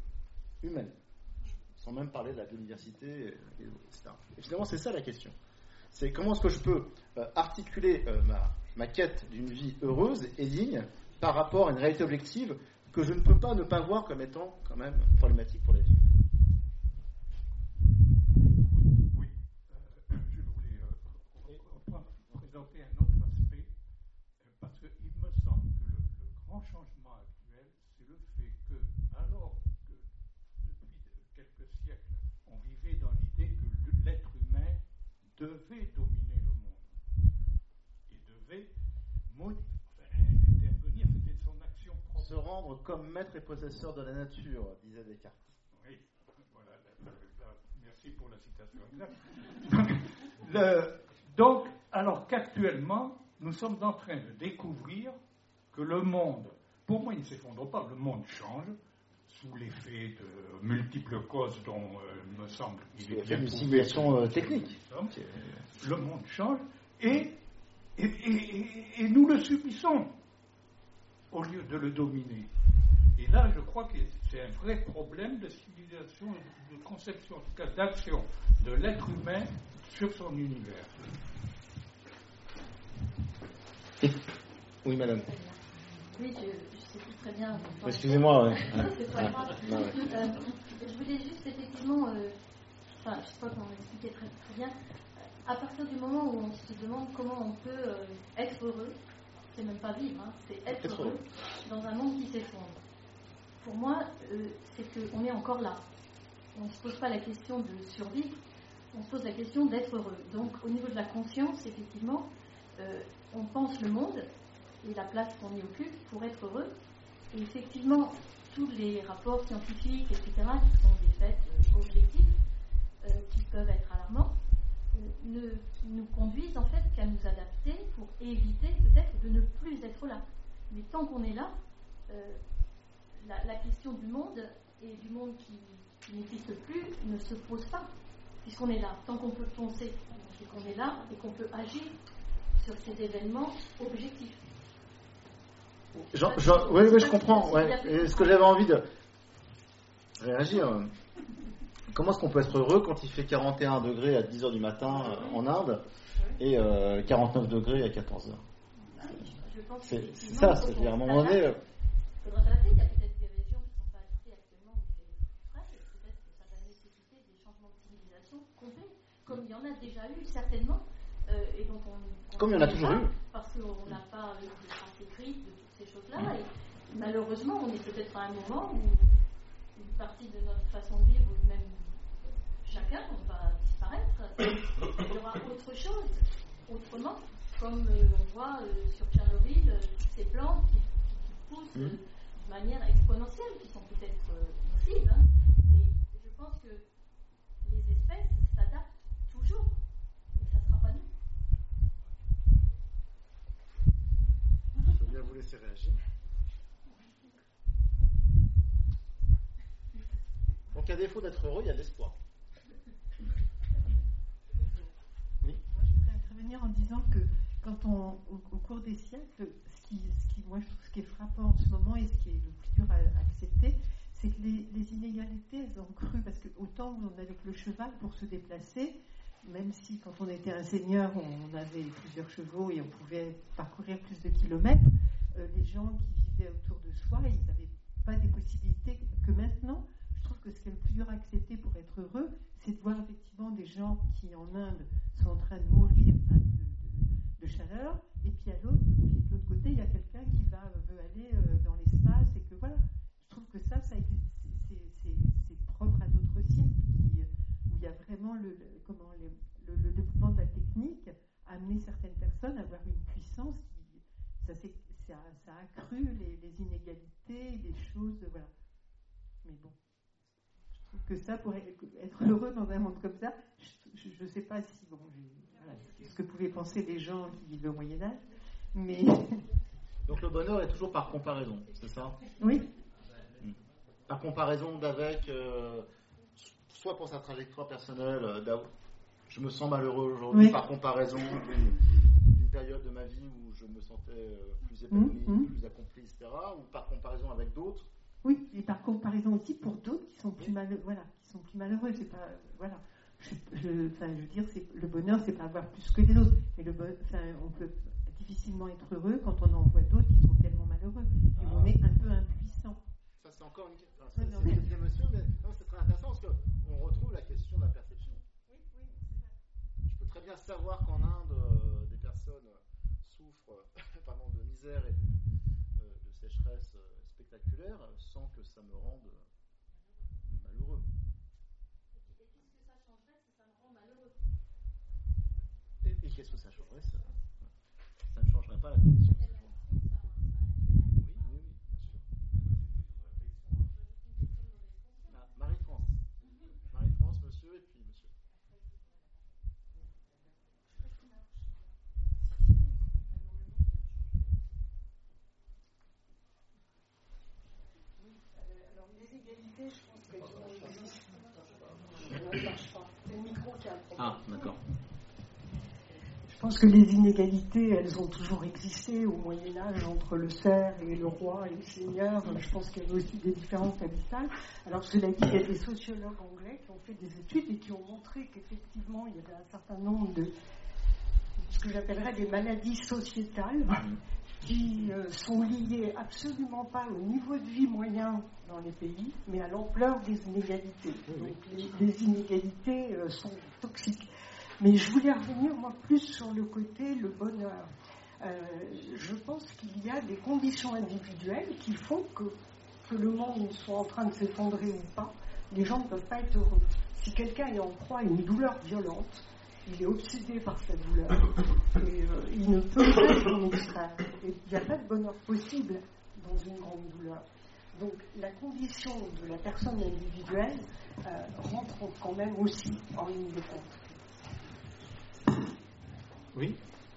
sans même parler de la biodiversité, etc. Et finalement, c'est ça la question. C'est comment est-ce que je peux articuler ma quête d'une vie heureuse et digne par rapport à une réalité objective que je ne peux pas ne pas voir comme étant quand même problématique pour la vie humaine.
Présenter un autre aspect, parce qu'il me semble que le grand changement actuel, c'est le fait que, alors que depuis quelques siècles, on vivait dans l'idée que l'être humain devait dominer le monde et devait intervenir, c'était son action propre.
Se rendre comme maître et possesseur de la nature, disait Descartes.
Oui, voilà, merci pour la citation exacte. Donc, alors qu'actuellement, nous sommes en train de découvrir que le monde, pour moi, il ne s'effondre pas, le monde change sous l'effet de multiples causes dont il me semble qu'il est bien
une simulation technique.
Le monde change et nous le subissons au lieu de le dominer. Et là, je crois que c'est un vrai problème de civilisation, de conception, en tout cas d'action de l'être humain sur son univers.
Oui, madame.
Oui, je sais plus très bien.
Excusez-moi.
C'est pas grave. Je voulais juste effectivement, je ne sais pas comment l'expliquer très bien, à partir du moment où on se demande comment on peut être heureux, c'est même pas vivre, c'est être heureux dans un monde qui s'effondre. Pour moi, c'est qu'on est encore là. On ne se pose pas la question de survivre, on se pose la question d'être heureux. Donc, au niveau de la conscience, effectivement, on pense le monde et la place qu'on y occupe pour être heureux. Et effectivement, tous les rapports scientifiques, etc., qui sont des faits objectifs, qui peuvent être alarmants, ne nous conduisent en fait qu'à nous adapter pour éviter peut-être de ne plus être là. Mais tant qu'on est là, la question du monde et du monde qui n'existe plus ne se pose pas, puisqu'on est là. Tant qu'on peut penser, c'est qu'on est là et qu'on peut agir sur ces événements objectifs.
Oui, je comprends. Ouais. Et ce que j'avais envie de réagir, comment est-ce qu'on peut être heureux quand il fait 41 degrés à 10h du matin en Inde et 49 degrés à 14h? C'est ça, c'est-à-dire à un moment donné...
Il faudra s'adapter. Il y a peut-être des régions qui ne sont pas habitées actuellement où il fait frais, et peut-être que ça va nécessiter des changements de civilisation complets, comme il y en a déjà eu certainement, et donc
comme il y en a toujours eu.
Parce qu'on n'a pas eu de traces écrites de toutes ces choses-là, et malheureusement, on est peut-être à un moment où une partie de notre façon de vivre, ou même chacun, on va disparaître. Il y aura autre chose, autrement, comme on voit sur Tchernobyl, ces plantes qui poussent de manière exponentielle, qui sont peut-être nocives, mais je pense que les espèces s'adaptent toujours, mais ça ne sera pas nous.
Je vais bien vous laisser réagir. Donc à défaut d'être heureux, il y a de l'espoir.
Oui. Moi, je voudrais intervenir en disant que quand au cours des siècles, moi je trouve ce qui est frappant en ce moment et ce qui est le plus dur à accepter, c'est que les inégalités, elles ont cru, parce que autant on avait le cheval pour se déplacer, même si quand on était un seigneur, on avait plusieurs chevaux et on pouvait parcourir plus de kilomètres, les gens qui vivaient autour de soi, ils n'avaient pas des possibilités que maintenant. Je trouve que ce qui est le plus dur à accepter pour être heureux, c'est de voir effectivement des gens qui en Inde sont en train de mourir de chaleur, et puis de l'autre côté, il y a quelqu'un qui veut aller dans l'espace, et que voilà. Je trouve que ça c'est propre à notre siècle, où il y a vraiment le développement de la technique a amené certaines personnes à avoir une puissance qui, ça a accru les inégalités, les choses, voilà. Mais bon, je trouve que ça, pour être heureux dans un monde comme ça, je ne sais pas si, bon, voilà, ce que pouvaient penser les gens qui vivent au Moyen-Âge, mais...
Donc le bonheur est toujours par comparaison, c'est ça ?
Oui.
Par comparaison d'avec, soit pour sa trajectoire personnelle, je me sens malheureux aujourd'hui, oui. Par comparaison d'une période de ma vie où je me sentais plus épanoui, plus accompli, etc., ou par comparaison avec d'autres.
Oui, et par comparaison aussi pour d'autres qui sont plus malheureux, voilà, qui sont plus malheureux. C'est pas, voilà. Je veux dire, le bonheur, c'est pas avoir plus que les autres. Mais on peut difficilement être heureux quand on en voit d'autres qui sont tellement malheureux. Et on est un peu impuissant.
Ça, c'est encore une question. C'est monsieur, mais non, c'est très intéressant parce qu'on retrouve la question de la perception.
Oui, c'est ça.
Je peux très bien savoir qu'en Inde, des personnes souffrent vraiment de misère et de sécheresse spectaculaire sans que ça me rende malheureux.
Et qu'est-ce que ça changerait si ça me rend malheureux ?
Et qu'est-ce que ça changerait ? Ça ne changerait pas la condition. Oui, bien sûr. Marie-France, monsieur, et puis monsieur.
Alors, les égalités, je pense qu'elles ont existé. Ça ne marche pas. C'est le micro qui a un problème.
Ah, d'accord.
Je pense que les inégalités, elles ont toujours existé au Moyen-Âge entre le serf et le roi et le seigneur. Je pense qu'il y avait aussi des différences abyssales. Alors, cela dit, il y a des sociologues anglais qui ont fait des études et qui ont montré qu'effectivement, il y avait un certain nombre de ce que j'appellerais des maladies sociétales qui sont liées absolument pas au niveau de vie moyen dans les pays, mais à l'ampleur des inégalités. Donc, les inégalités sont toxiques. Mais je voulais revenir, moi, plus sur le côté, le bonheur. Je pense qu'il y a des conditions individuelles qui font que le monde soit en train de s'effondrer ou pas. Les gens ne peuvent pas être heureux. Si quelqu'un est en proie à une douleur violente, il est obsédé par sa douleur. Et il ne peut pas s'en extraire. Et il n'y a pas de bonheur possible dans une grande douleur. Donc la condition de la personne individuelle rentre quand même aussi en ligne de compte.
Oui.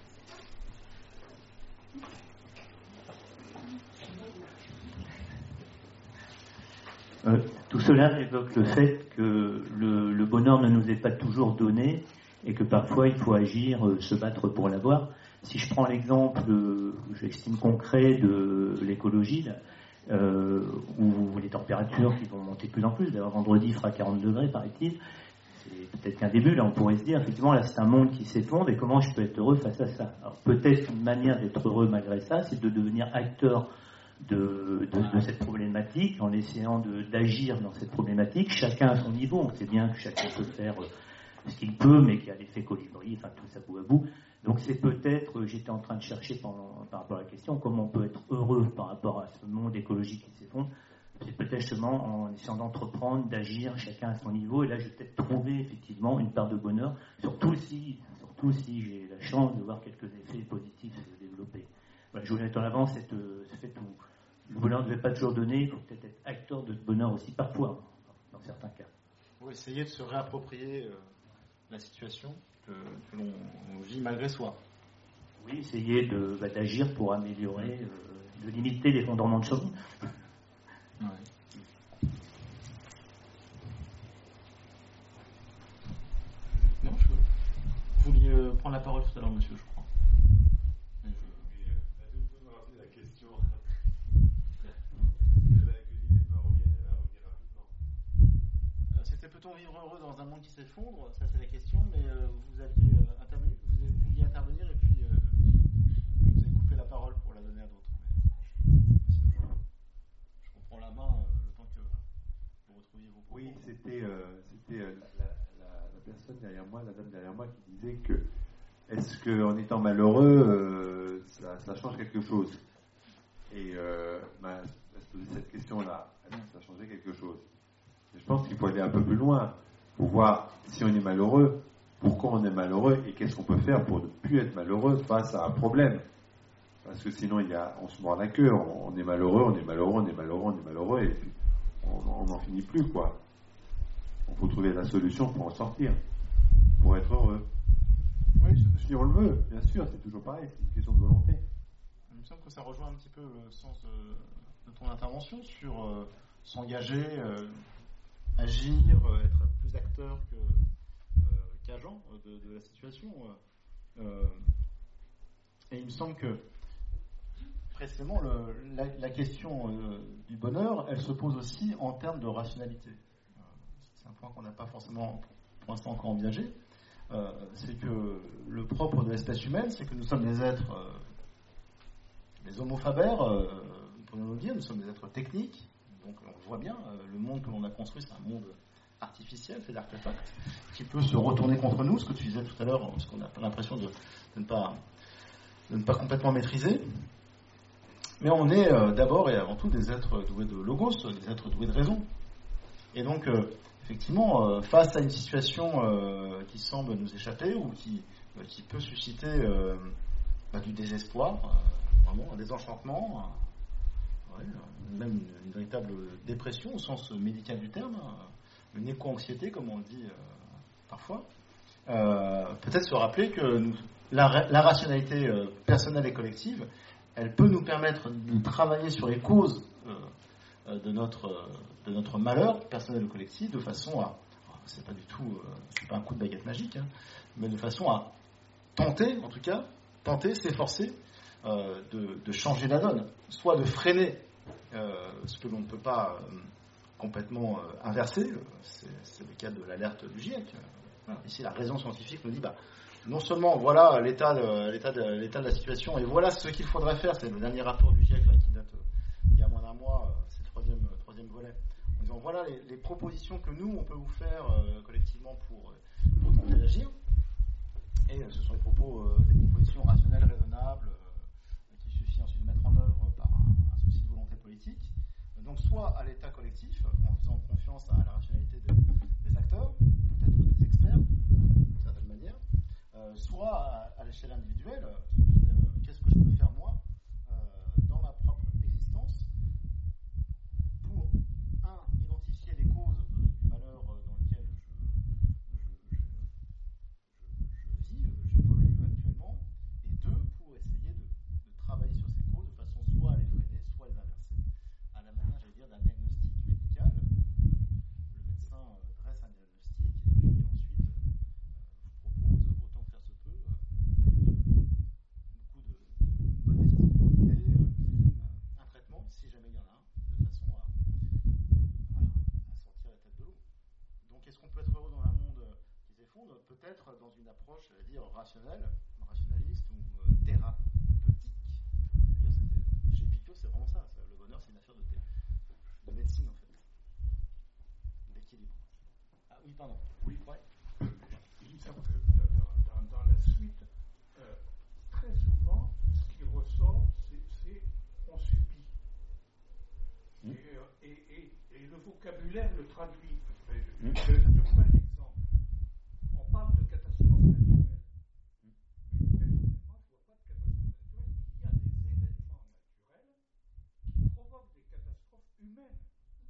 Tout cela évoque le fait que le bonheur ne nous est pas toujours donné et que parfois il faut agir, se battre pour l'avoir. Si je prends l'exemple, j'estime concret de l'écologie, où les températures qui vont monter de plus en plus, d'ailleurs vendredi il fera 40 degrés paraît-il, c'est peut-être qu'un début, là on pourrait se dire effectivement là c'est un monde qui s'effondre et comment je peux être heureux face à ça. Alors peut-être une manière d'être heureux malgré ça, c'est de devenir acteur de cette problématique en essayant d'agir dans cette problématique, chacun à son niveau. On sait bien que chacun peut faire ce qu'il peut, mais qu'il y a l'effet colibri, enfin tout ça bout à bout. Donc c'est peut-être, j'étais en train de chercher par rapport à la question, comment on peut être heureux par rapport à ce monde écologique qui s'effondre. C'est peut-être justement en essayant d'entreprendre, d'agir chacun à son niveau, et là je vais peut-être trouver effectivement une part de bonheur, surtout si j'ai la chance de voir quelques effets positifs se développer. Voilà, je voulais mettre en avant ce fait où le bonheur ne devait pas toujours donner, il faut peut-être être acteur de ce bonheur aussi parfois, dans certains cas.
Ou essayer de se réapproprier la situation que l'on vit malgré soi.
Oui, essayer d'agir pour améliorer, de limiter l'effondrement de choses.
Ouais. Non, vous vouliez prendre la parole tout à l'heure, monsieur, je crois.
Vous me rappelez la question.
C'était peut-on vivre heureux dans un monde qui s'effondre ? Ça c'est la question, mais vous vouliez intervenir et puis je vous ai coupé la parole pour la donner à d'autres. Sinon, je reprends la main le temps que vous retrouviez vos propos.
Oui, c'était la personne derrière moi, la dame derrière moi qui disait que est-ce qu'en étant malheureux, ça change quelque chose ? Et elle se posait cette question-là, ça changeait quelque chose. Et je pense qu'il faut aller un peu plus loin pour voir si on est malheureux, pourquoi on est malheureux et qu'est-ce qu'on peut faire pour ne plus être malheureux face à un problème. Parce que sinon, on se mord la queue, on est malheureux, et puis on n'en finit plus, quoi. Il faut trouver la solution pour en sortir, pour être heureux. Oui, si on le veut, bien sûr, c'est toujours pareil, c'est une question de volonté.
Il me semble que ça rejoint un petit peu le sens de ton intervention sur s'engager, agir, être plus acteur qu'agent de la situation. Et il me semble que précisément la question du bonheur, elle se pose aussi en termes de rationalité. C'est un point qu'on n'a pas forcément pour l'instant encore envisagé. C'est que le propre de l'espèce humaine, c'est que nous sommes des êtres, des homo faber, pourrions-nous dire, nous sommes des êtres techniques. Donc on voit bien, le monde que l'on a construit, c'est un monde artificiel, fait d'artefacts, qui peut se retourner contre nous, ce que tu disais tout à l'heure, parce qu'on a l'impression de ne pas complètement maîtriser. Mais on est d'abord et avant tout des êtres doués de logos, des êtres doués de raison. Et donc, effectivement, face à une situation qui semble nous échapper ou qui peut susciter du désespoir, vraiment un désenchantement, même une véritable dépression au sens médical du terme, une éco-anxiété comme on le dit parfois, peut-être se rappeler que la rationalité personnelle et collective, elle peut nous permettre de travailler sur les causes de notre malheur personnel ou collectif de façon à, c'est pas un coup de baguette magique, mais de façon à tenter, s'efforcer de changer la donne, soit de freiner ce que l'on ne peut pas complètement inverser, c'est le cas de l'alerte du GIEC. Ici, la raison scientifique nous dit, non seulement voilà l'état de la situation, et voilà ce qu'il faudrait faire, c'est le dernier rapport du GIEC là, qui date il y a moins d'un mois, c'est le troisième volet, en disant voilà les propositions que nous, on peut vous faire collectivement pour tenter d'agir, et ce sont des propositions rationnelles, raisonnables, qu'il suffit ensuite de mettre en œuvre par un souci de volonté politique. Donc soit à l'état collectif, en faisant confiance à la rationalité des acteurs, peut-être des experts, d'une certaine manière, soit à l'échelle individuelle, qu'est-ce que je peux faire moi dans ma propre existence pour, identifier les causes du malheur dans lequel j'évolue actuellement, et deux, pour essayer de travailler sur ces causes de façon soit à les freiner, soit à les inverser. À la manière, d'un diagnostic médical, le médecin dresse un diagnostic et puis ensuite vous propose, autant que faire se peut, avec beaucoup de bonne disponibilité, un traitement, si jamais il y en a un, de façon à sortir la tête de l'eau. Donc est-ce qu'on peut être heureux dans un monde qui s'effondre? Peut-être dans une approche, rationnelle, rationaliste ou thérapeutique. D'ailleurs, chez Picaud, c'est vraiment ça. Le bonheur, c'est une affaire de médecine, en fait. D'équilibre. Ah oui, pardon.
Oui. Ouais. Il me semble que dans la suite, très souvent, ce qui ressort, c'est on subit. Et le vocabulaire le traduit. Je prends un exemple. On parle de catastrophe naturelle. Mais personnellement, je ne vois pas de catastrophe naturelle. Il y a des événements naturels qui provoquent des catastrophes humaines.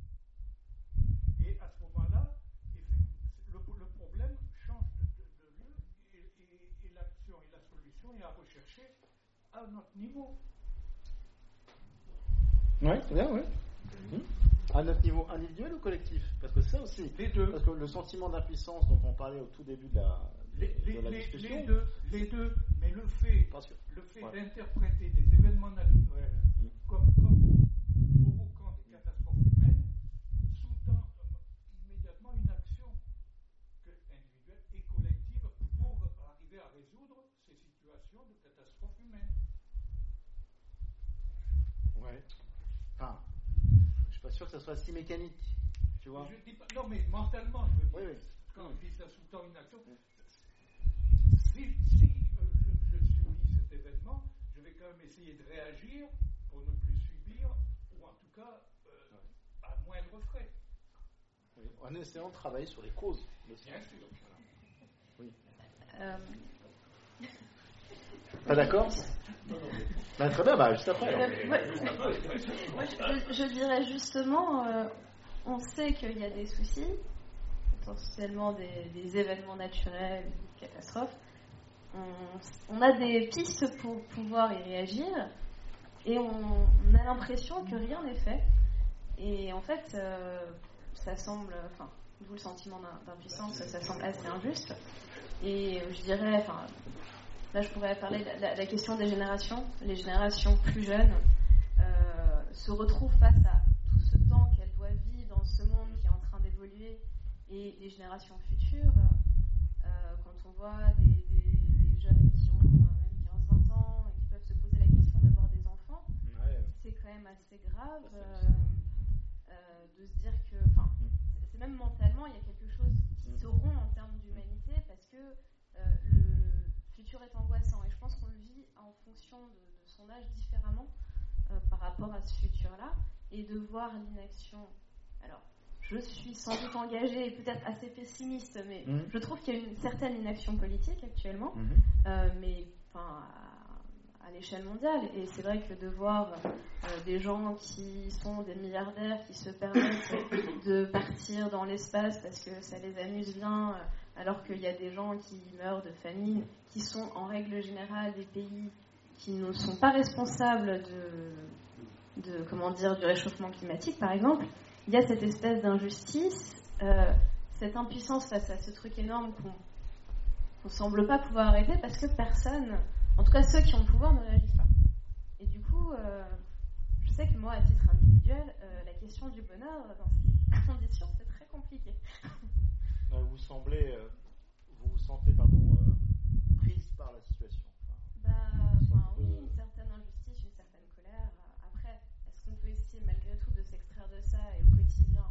Et à ce moment-là, le problème change de lieu et l'action et la solution est à rechercher à notre niveau.
Oui, c'est bien, oui. À notre niveau individuel ou collectif? Parce que ça aussi,
les deux.
Parce que le sentiment d'impuissance dont on parlait au tout début de la discussion,
les deux, mais le fait d'interpréter des événements naturels comme provoquant des catastrophes humaines sous-tend immédiatement une action individuelle et collective pour arriver à résoudre ces situations de catastrophes humaines.
Ouais. Enfin, je suis pas sûr que ça soit si mécanique, tu vois.
Je dis pas, non, mais mentalement, je veux dire. Oui. Quand je dis ça sous-tend une action, si je subis cet événement, je vais quand même essayer de réagir pour ne plus subir, ou en tout cas à moindre frais.
Oui, en essayant de travailler sur les causes.
Bien sûr.
Oui. Pas d'accord? Très bien, juste après.
Je dirais justement, on sait qu'il y a des soucis, potentiellement des événements naturels, des catastrophes. On a des pistes pour pouvoir y réagir et on a l'impression que rien n'est fait. Et en fait, ça semble, d'où le sentiment d'impuissance, ça semble assez injuste. Et je dirais, là je pourrais parler de la question des générations. Les générations plus jeunes se retrouvent face à tout ce temps qu'elles doivent vivre dans ce monde qui est en train d'évoluer. Et les générations futures, quand on voit des jeunes qui ont même 15-20 ans et qui peuvent se poser la question d'avoir des enfants, c'est quand même assez grave de se dire que, c'est même mentalement, il y a quelque chose qui se rompt en termes d'humanité parce que le futur est angoissant. Et je pense qu'on le vit en fonction de son âge différemment par rapport à ce futur-là, et de voir l'inaction. Alors, je suis sans doute engagée et peut-être assez pessimiste, mais je trouve qu'il y a une certaine inaction politique actuellement, mais à l'échelle mondiale. Et c'est vrai que de voir des gens qui sont des milliardaires qui se permettent de partir dans l'espace parce que ça les amuse bien, alors qu'il y a des gens qui meurent de famine, qui sont en règle générale des pays qui ne sont pas responsables du réchauffement climatique, par exemple. Il y a cette espèce d'injustice, cette impuissance face à ce truc énorme qu'on ne semble pas pouvoir arrêter parce que personne, en tout cas ceux qui ont le pouvoir, ne réagissent pas. Et du coup, je sais que moi, à titre individuel, la question du bonheur dans ces conditions, c'est très compliqué.
Vous vous sentez, prise par la situation.
Oui, une certaine injustice, une certaine colère. Après, est-ce qu'on peut essayer malgré tout de s'extraire de ça et au quotidien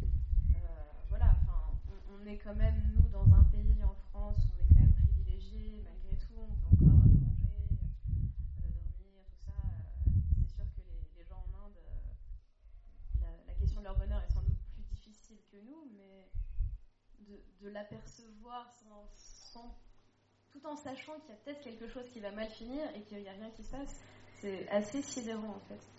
on est quand même, nous, dans un pays en France, on est quand même privilégiés, malgré tout, on peut encore manger, dormir, tout ça. C'est sûr que les gens en Inde, la question de leur bonheur est sans doute plus difficile que nous, mais de l'apercevoir tout en sachant qu'il y a peut-être quelque chose qui va mal finir et qu'il n'y a rien qui se passe, c'est assez sidérant en fait.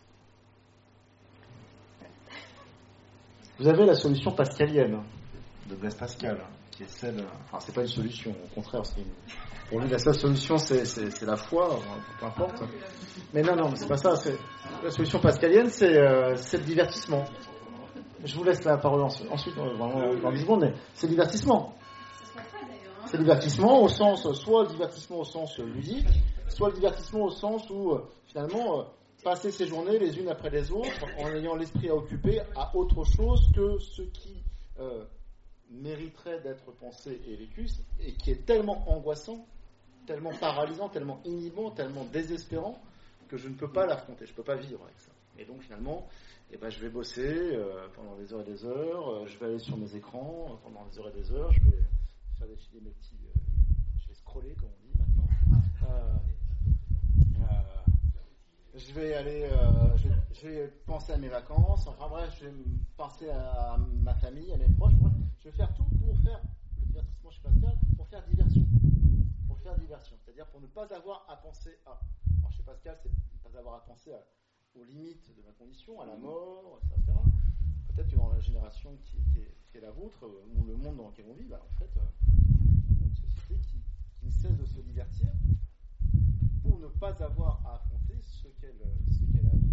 Vous avez la solution pascalienne de Blaise Pascal, qui est celle. C'est pas une solution, au contraire, pour lui la seule solution c'est la foi, peu importe. Mais non, c'est pas ça. La solution pascalienne, c'est le divertissement. Je vous laisse la parole ensuite, dans 10 secondes, mais c'est le divertissement. C'est le divertissement au sens, soit le divertissement au sens ludique, soit le divertissement au sens où, finalement, passer ses journées les unes après les autres, en ayant l'esprit à occuper à autre chose que ce qui mériterait d'être pensé et vécu, et qui est tellement angoissant, tellement paralysant, tellement inhibant, tellement désespérant, que je ne peux pas l'affronter, je ne peux pas vivre avec ça. Et donc, finalement, je vais bosser pendant des heures et des heures, je vais aller sur mes écrans pendant des heures et des heures, je vais faire défiler mes petits... je vais scroller, comme on dit maintenant. Je vais aller... je vais penser à mes vacances, je vais penser à ma famille, à mes proches. Je vais faire tout pour faire le divertissement chez Pascal, pour faire diversion. C'est-à-dire pour ne pas avoir à penser à... Alors chez Pascal, c'est ne pas avoir à penser aux limites de ma condition, à la mort, etc. Peut-être que dans la génération qui est la vôtre, ou le monde dans lequel on vit, en fait, on est une société qui ne cesse de se divertir pour ne pas avoir à affronter ce qu'elle a à vivre.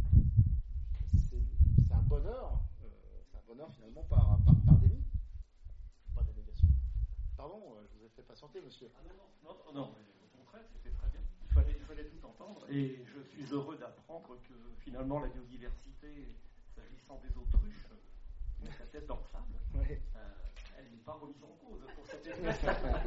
C'est un bonheur finalement par déni, par délégation. Pardon, je vous ai fait patienter, monsieur.
Non, au contraire, c'était très bien. Il fallait tout entendre. Et je suis heureux d'apprendre que finalement la biodiversité, s'agissant des autruches, qui met sa tête dans le sable, elle n'est pas remise en cause pour cette espèce.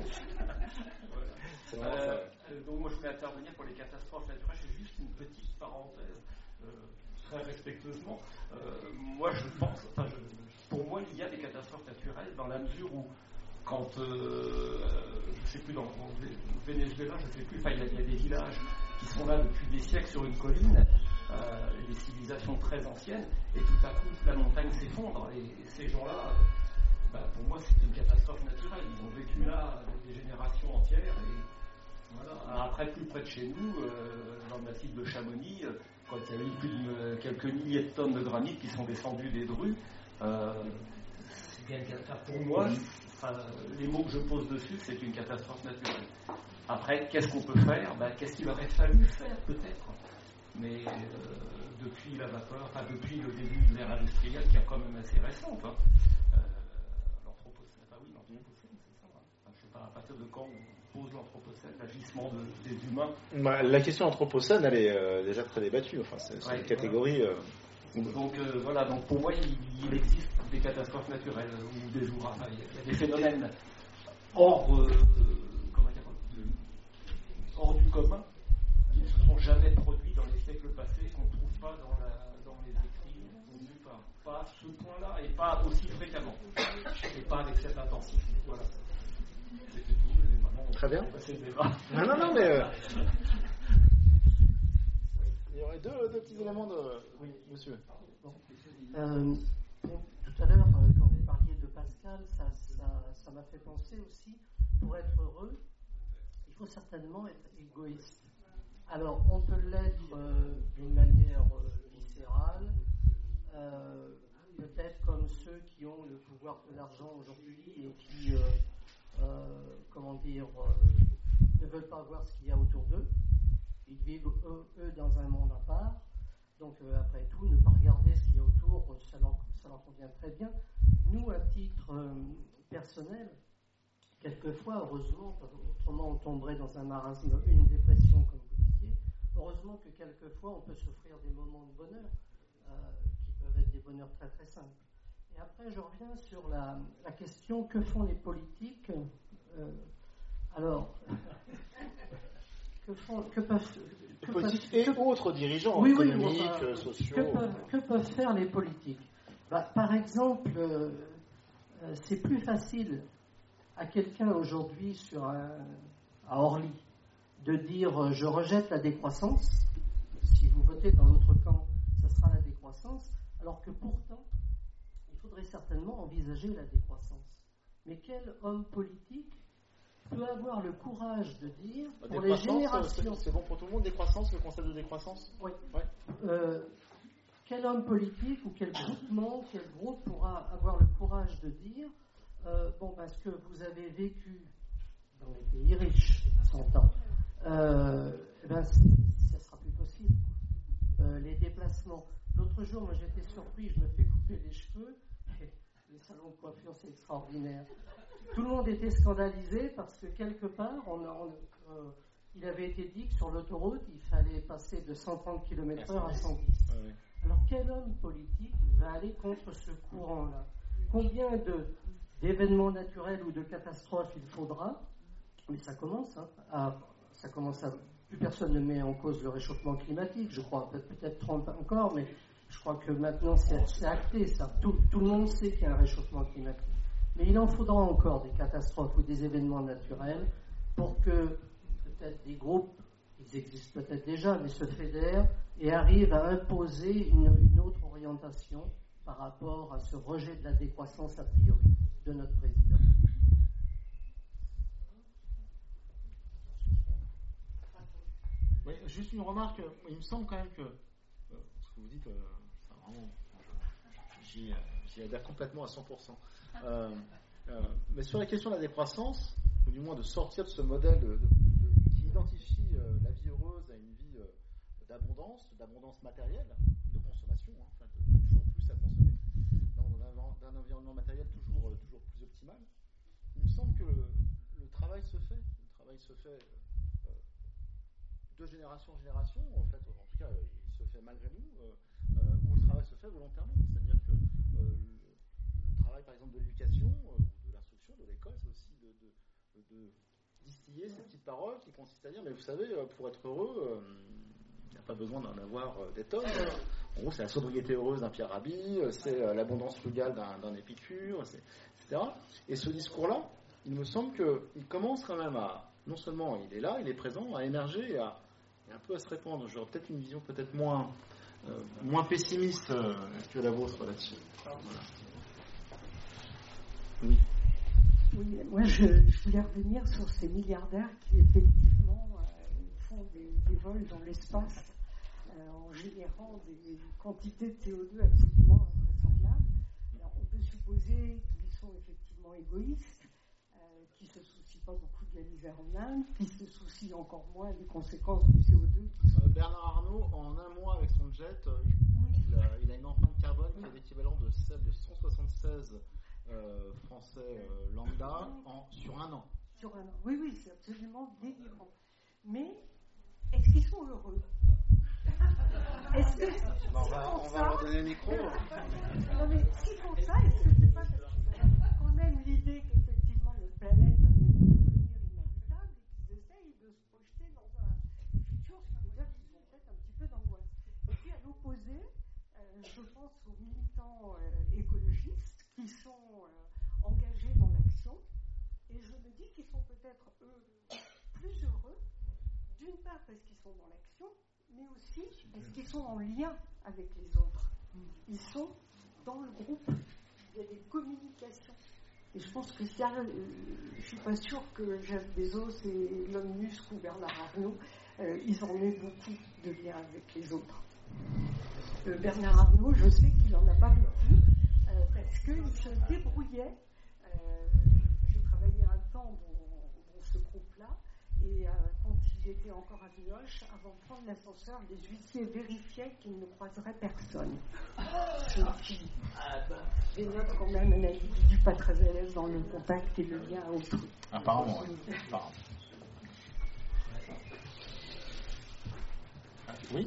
Donc moi je voulais intervenir pour les catastrophes naturelles. J'ai juste une petite parenthèse, très respectueusement. Moi je pense, pour moi il y a des catastrophes naturelles dans la mesure où quand, je ne sais plus, dans le Venezuela, je ne sais plus, il y a des villages qui sont là depuis des siècles sur une colline, des civilisations très anciennes, et tout à coup la montagne s'effondre, et ces gens-là pour moi, c'est une catastrophe naturelle. Ils ont vécu là des générations entières. Et voilà. Après, plus près de chez nous, dans le massif de Chamonix, quand il y a eu quelques milliers de tonnes de granit qui sont descendus des drues, c'est bien une catastrophe. Pour moi, les mots que je pose dessus, c'est une catastrophe naturelle. Après, qu'est-ce qu'on peut faire? Qu'est-ce qu'il aurait fallu faire, peut-être? Mais depuis la vapeur, depuis le début de l'ère industrielle, qui est quand même assez récente, l'anthropocène, c'est ça. Je ne sais pas à partir de quand on pose l'anthropocène, l'agissement des humains.
La question anthropocène, elle est déjà très débattue. C'est une catégorie.
Donc voilà, donc pour moi, il existe des catastrophes naturelles ou des ouragans. Il y a des phénomènes hors du commun qui ne se sont jamais produits dans les siècles passés, qu'on ne trouve pas dans les écrits ou nulle part. Pas à ce point-là et pas aussi fréquemment. Et pas avec cette intensité. Voilà. C'était tout.
Très bien. Non, mais. Il y aurait deux petits éléments de. Oui, monsieur.
Tout à l'heure, quand vous parliez de Pascal, ça m'a fait penser aussi, pour être heureux, il faut certainement être égoïste. Alors, on peut l'être d'une manière viscérale, peut-être comme ceux qui ont le pouvoir de l'argent aujourd'hui et qui, ne veulent pas voir ce qu'il y a autour d'eux. Ils vivent, eux, dans un monde à part. Donc, après tout, ne pas regarder ce qu'il y a autour, ça leur convient très bien. Nous, à titre personnel, quelquefois, heureusement, autrement on tomberait dans un marasme, une dépression, comme vous disiez. Heureusement que quelquefois, on peut s'offrir des moments de bonheur qui peuvent être des bonheurs très très simples. Et après, je reviens sur la question, que font les politiques?
Les politiques et autres dirigeants économiques, sociaux.
Que peuvent faire les politiques? Par exemple, c'est plus facile à quelqu'un aujourd'hui à Orly de dire je rejette la décroissance. Si vous votez dans l'autre camp, ça sera la décroissance, alors que pourtant, il faudrait certainement envisager la décroissance. Mais quel homme politique peut avoir le courage de dire pour les générations...
C'est bon pour tout le monde, décroissance, le concept de décroissance?
Oui. Quel homme politique ou quel groupement, quel groupe pourra avoir le courage de dire parce que vous avez vécu dans les pays riches 100 ans, ça sera plus possible. Les déplacements. L'autre jour, moi j'étais surpris, je me fais couper les cheveux, et les salons de coiffure, c'est extraordinaire. Tout le monde était scandalisé parce que quelque part, il avait été dit que sur l'autoroute, il fallait passer de 130 km/h à 110. Ouais. Alors quel homme politique va aller contre ce courant-là? Combien d'événements naturels ou de catastrophes il faudra? Mais ça commence, plus personne ne met en cause le réchauffement climatique, je crois, peut-être Trump encore, mais je crois que maintenant c'est acté, ça. Tout le monde sait qu'il y a un réchauffement climatique. Mais il en faudra encore des catastrophes ou des événements naturels pour que peut-être des groupes, ils existent peut-être déjà, mais se fédèrent et arrivent à imposer une autre orientation par rapport à ce rejet de la décroissance a priori de notre président.
Oui, juste une remarque, il me semble quand même que ce que vous dites, vraiment, j'y adhère complètement à 100%. Mais sur la question de la décroissance, ou du moins de sortir de ce modèle qui identifie la vie heureuse à une vie d'abondance matérielle, de consommation, toujours plus à consommer, dans un environnement matériel toujours plus optimal, il me semble que le travail se fait. De génération en génération, en tout cas, il se fait malgré nous, ou le travail se fait volontairement. C'est-à-dire que le travail, par exemple, de l'éducation, de l'instruction, de l'école, c'est aussi de distiller ces petites paroles qui consistent à dire, mais vous savez, pour être heureux, il n'y a pas besoin d'en avoir des tonnes. En gros, c'est la sobriété heureuse d'un Pierre Rabhi, c'est l'abondance frugale d'un Épicure, etc. Et ce discours-là, il me semble qu'il commence quand même à, non seulement il est là, il est présent, à émerger et un peu à se répandre. J'aurais peut-être une vision peut-être moins pessimiste que la vôtre là-dessus. Voilà. Oui.
Oui, moi je voulais revenir sur ces milliardaires qui effectivement font des vols dans l'espace en générant des quantités de CO2 absolument invraisemblables. Alors on peut supposer qu'ils sont effectivement égoïstes, qui ne se soucient pas beaucoup de la misère en Inde, qui se soucient encore moins des conséquences du CO2.
Bernard Arnault, en un mois avec son jet, il a une empreinte carbone qui est l'équivalent de celle de 176 Français lambda sur un an.
Sur un an. Oui, oui, c'est absolument délirant. Mais est-ce qu'ils sont heureux? Est-ce que
on va leur donner le micro.
Non mais s'ils font ça, est-ce que c'est pas quand même l'idée qu'effectivement notre planète va devenir inhabitable et qu'ils essayent de se projeter dans un futur, ce qui veut dire qu'ils ont peut-être un petit peu d'angoisse. Et puis à l'opposé, je pense aux militants écologistes qui sont engagés dans l'action, et je me dis qu'ils sont peut-être eux plus heureux, d'une part parce qu'ils sont dans l'action, mais aussi parce qu'ils sont en lien avec les autres. Ils sont dans le groupe, il y a des communications. Et je pense que ça, je ne suis pas sûre que Jeff Bezos et Elon Musk ou Bernard Arnault, ils en aient beaucoup de liens avec les autres. Bernard Arnault, je sais qu'il n'en a pas beaucoup, parce qu'il se débrouillait. J'ai travaillé un temps dans ce groupe-là, et quand il était encore à Vinoche, avant de prendre l'ascenseur, les huissiers vérifiaient qu'ils ne croiseraient personne. Je dénote quand même un individu pas très à l'aise dans le contact et le lien à autrui.
Apparemment, oui. Oui.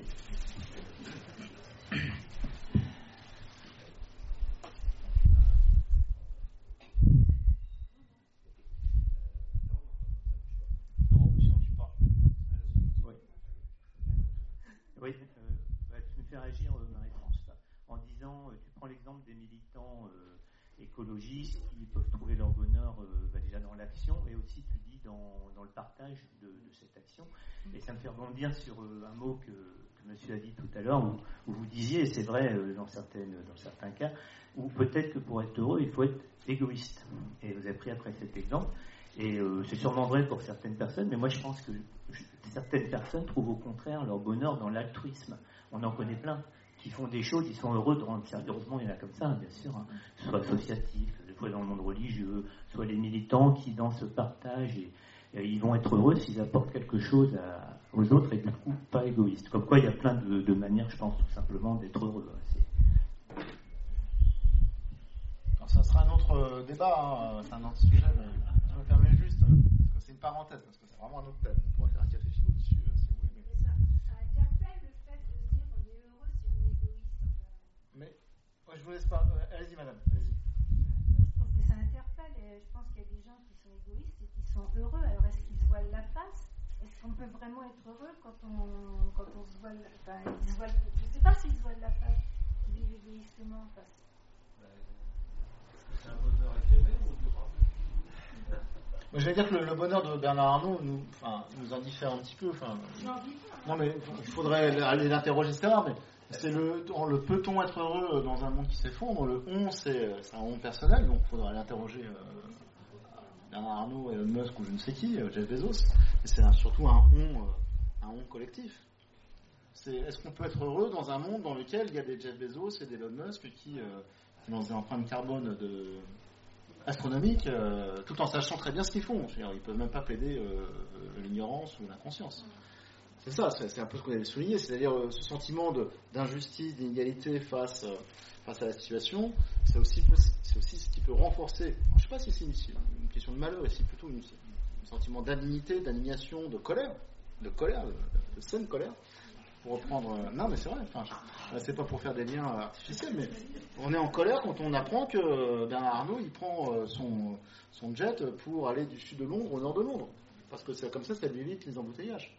Oui, tu me fais réagir, Marie-France, en disant, tu prends l'exemple des militants écologistes qui peuvent trouver leur bonheur déjà dans l'action, et aussi tu dis dans le partage de cette action. Et ça me fait rebondir sur un mot que monsieur a dit tout à l'heure, où vous disiez, et c'est vrai dans certains cas, où peut-être que pour être heureux, il faut être égoïste. Et vous avez pris après cet exemple. Et c'est sûrement vrai pour certaines personnes, mais moi je pense que certaines personnes trouvent au contraire leur bonheur dans l'altruisme. On en connaît plein qui font des choses, ils sont heureux de rendre service. Heureusement, il y en a comme ça, bien sûr, soit associatifs, soit dans le monde religieux, soit les militants qui, dans ce partage, et ils vont être heureux s'ils apportent quelque chose aux autres et du coup pas égoïstes. Comme quoi, il y a plein de manières, je pense, tout simplement, d'être heureux.
Alors, ça sera un autre débat, c'est un autre sujet, mais je me permets juste, parce que c'est une parenthèse, parce que c'est vraiment un autre thème. On pourrait faire un café philo dessus, si vous voulez.
Mais ça interpelle le fait de se dire on est heureux si on est égoïste.
Mais je vous laisse pas. Allez-y, madame, allez-y.
Non, je pense que ça interpelle, et je pense qu'il y a des gens qui sont égoïstes et qui sont heureux. Alors est-ce qu'ils se voilent la face? Est-ce qu'on peut vraiment être heureux quand on se voile la face? Je ne sais pas s'ils se voilent la face, ils vivent égoïstement en face.
C'est un bonheur éphémère ou durable?
Je vais dire que le bonheur de Bernard Arnault nous indiffère un petit peu. Non, mais il faudrait aller l'interroger, etc. Mais c'est le peut-on être heureux dans un monde qui s'effondre? Le on, c'est un on personnel, donc il faudrait aller interroger Bernard Arnault, Elon Musk ou je ne sais qui, Jeff Bezos. Et c'est surtout un on collectif. Est-ce qu'on peut être heureux dans un monde dans lequel il y a des Jeff Bezos et des Elon Musk qui dans des empreintes carbone astronomiques, tout en sachant très bien ce qu'ils font. Ils ne peuvent même pas plaider l'ignorance ou l'inconscience. C'est ça, c'est un peu ce qu'on avait souligné, c'est-à-dire ce sentiment d'injustice, d'inégalité face à la situation, c'est aussi ce qui peut renforcer. Alors, je ne sais pas si c'est une question de malheur, ici plutôt un sentiment d'indignité, d'indignation, de colère, de saine colère. Pour reprendre, non mais c'est vrai, c'est pas pour faire des liens artificiels, mais on est en colère quand on apprend que Bernard Arnault il prend son jet pour aller du sud de Londres au nord de Londres, parce que c'est comme ça lui évite les embouteillages.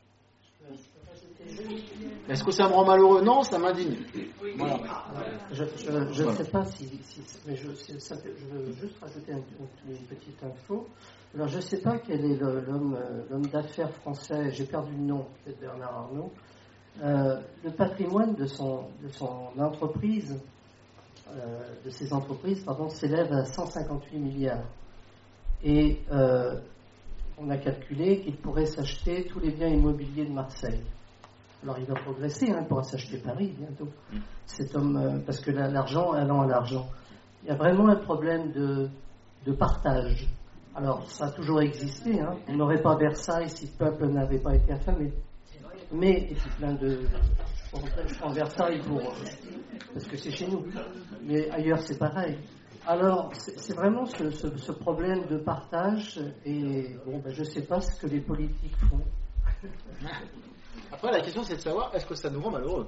Est-ce que ça me rend malheureux? Non, ça m'indigne. Voilà.
Je ne sais pas mais je veux juste rajouter une petite info. Alors je ne sais pas quel est l'homme d'affaires français, j'ai perdu le nom, peut-être Bernard Arnault. Le patrimoine de son entreprise de ces entreprises s'élève à 158 milliards. Et on a calculé qu'il pourrait s'acheter tous les biens immobiliers de Marseille. Alors il va progresser, il pourra s'acheter Paris bientôt. Cet homme, parce que l'argent allant à l'argent. Il y a vraiment un problème de partage. Alors ça a toujours existé. On n'aurait pas Versailles si le peuple n'avait pas été affamé. Mais, et c'est plein de... Je prends Versailles parce que c'est chez nous. Mais ailleurs c'est pareil. Alors, c'est vraiment ce problème de partage, et je ne sais pas ce que les politiques font.
Après, la question, c'est de savoir, est-ce que ça nous rend malheureux?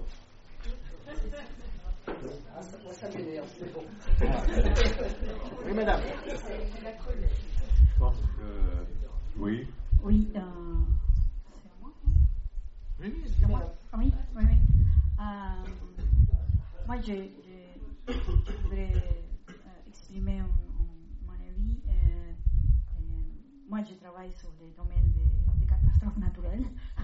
Ça m'énerve, c'est bon.
Oui, madame.
Je pense que... Oui.
Oui, c'est à moi.
Oui,
c'est moi. Oui. Moi, je voudrais exprimer mon avis. Moi, je travaille sur le domaine des catastrophes naturelles.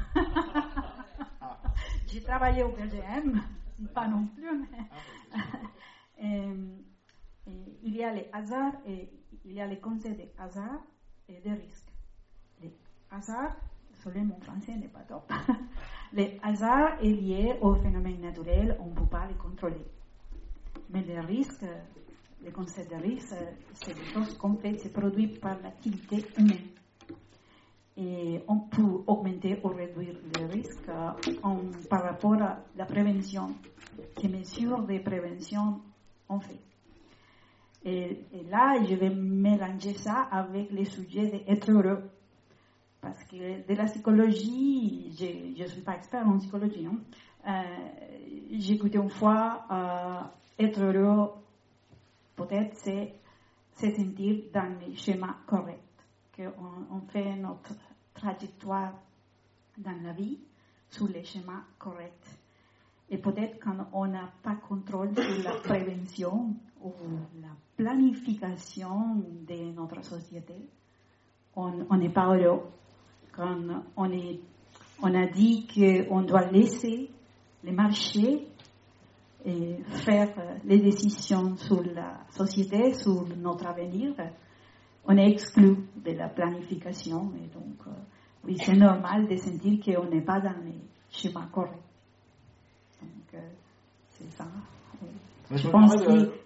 J'ai travaillé au BGM, pas non plus, mais il y a les hasards et il y a les concepts de hasard et de risque. Les hasards, désolé, mon français n'est pas top. Les hasards est lié aux phénomènes naturels, on ne peut pas les contrôler. Mais les risques, le concept de risque, c'est des choses qu'on fait, c'est produit par l'activité humaine. Et on peut augmenter ou réduire le risque par rapport à la prévention. Quelles mesures de prévention on fait? Et là, je vais mélanger ça avec le sujet d'être heureux. Parce que de la psychologie, je ne suis pas expert en psychologie. J'ai écouté une fois, être heureux, peut-être, c'est se sentir dans le schéma correct. Qu'on fait notre trajectoire dans la vie sur les schémas corrects. Et peut-être quand on n'a pas contrôle sur la prévention ou la planification de notre société, on n'est pas heureux. Quand on a dit qu'on doit laisser les marchés et faire les décisions sur la société, sur notre avenir, on est exclu de la planification. Et donc, oui, c'est normal de sentir qu'on n'est pas dans les schémas corrects. Donc, c'est ça. Oui. Je pense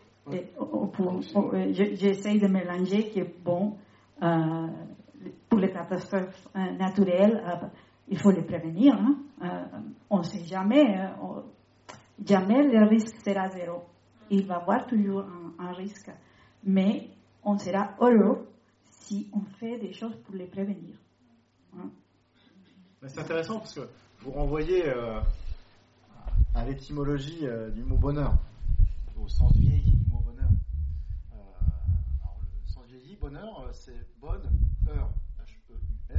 que j'essaie de mélanger que, bon, pour les catastrophes naturelles, il faut les prévenir. On ne sait jamais. Jamais le risque sera zéro. Il va y avoir toujours un risque. Mais on sera heureux si on fait des choses pour les prévenir.
C'est intéressant parce que vous renvoyez à l'étymologie du mot bonheur, au sens vieilli du mot bonheur. Alors, le sens vieilli, bonheur, c'est bonne heure, H-E-U-R,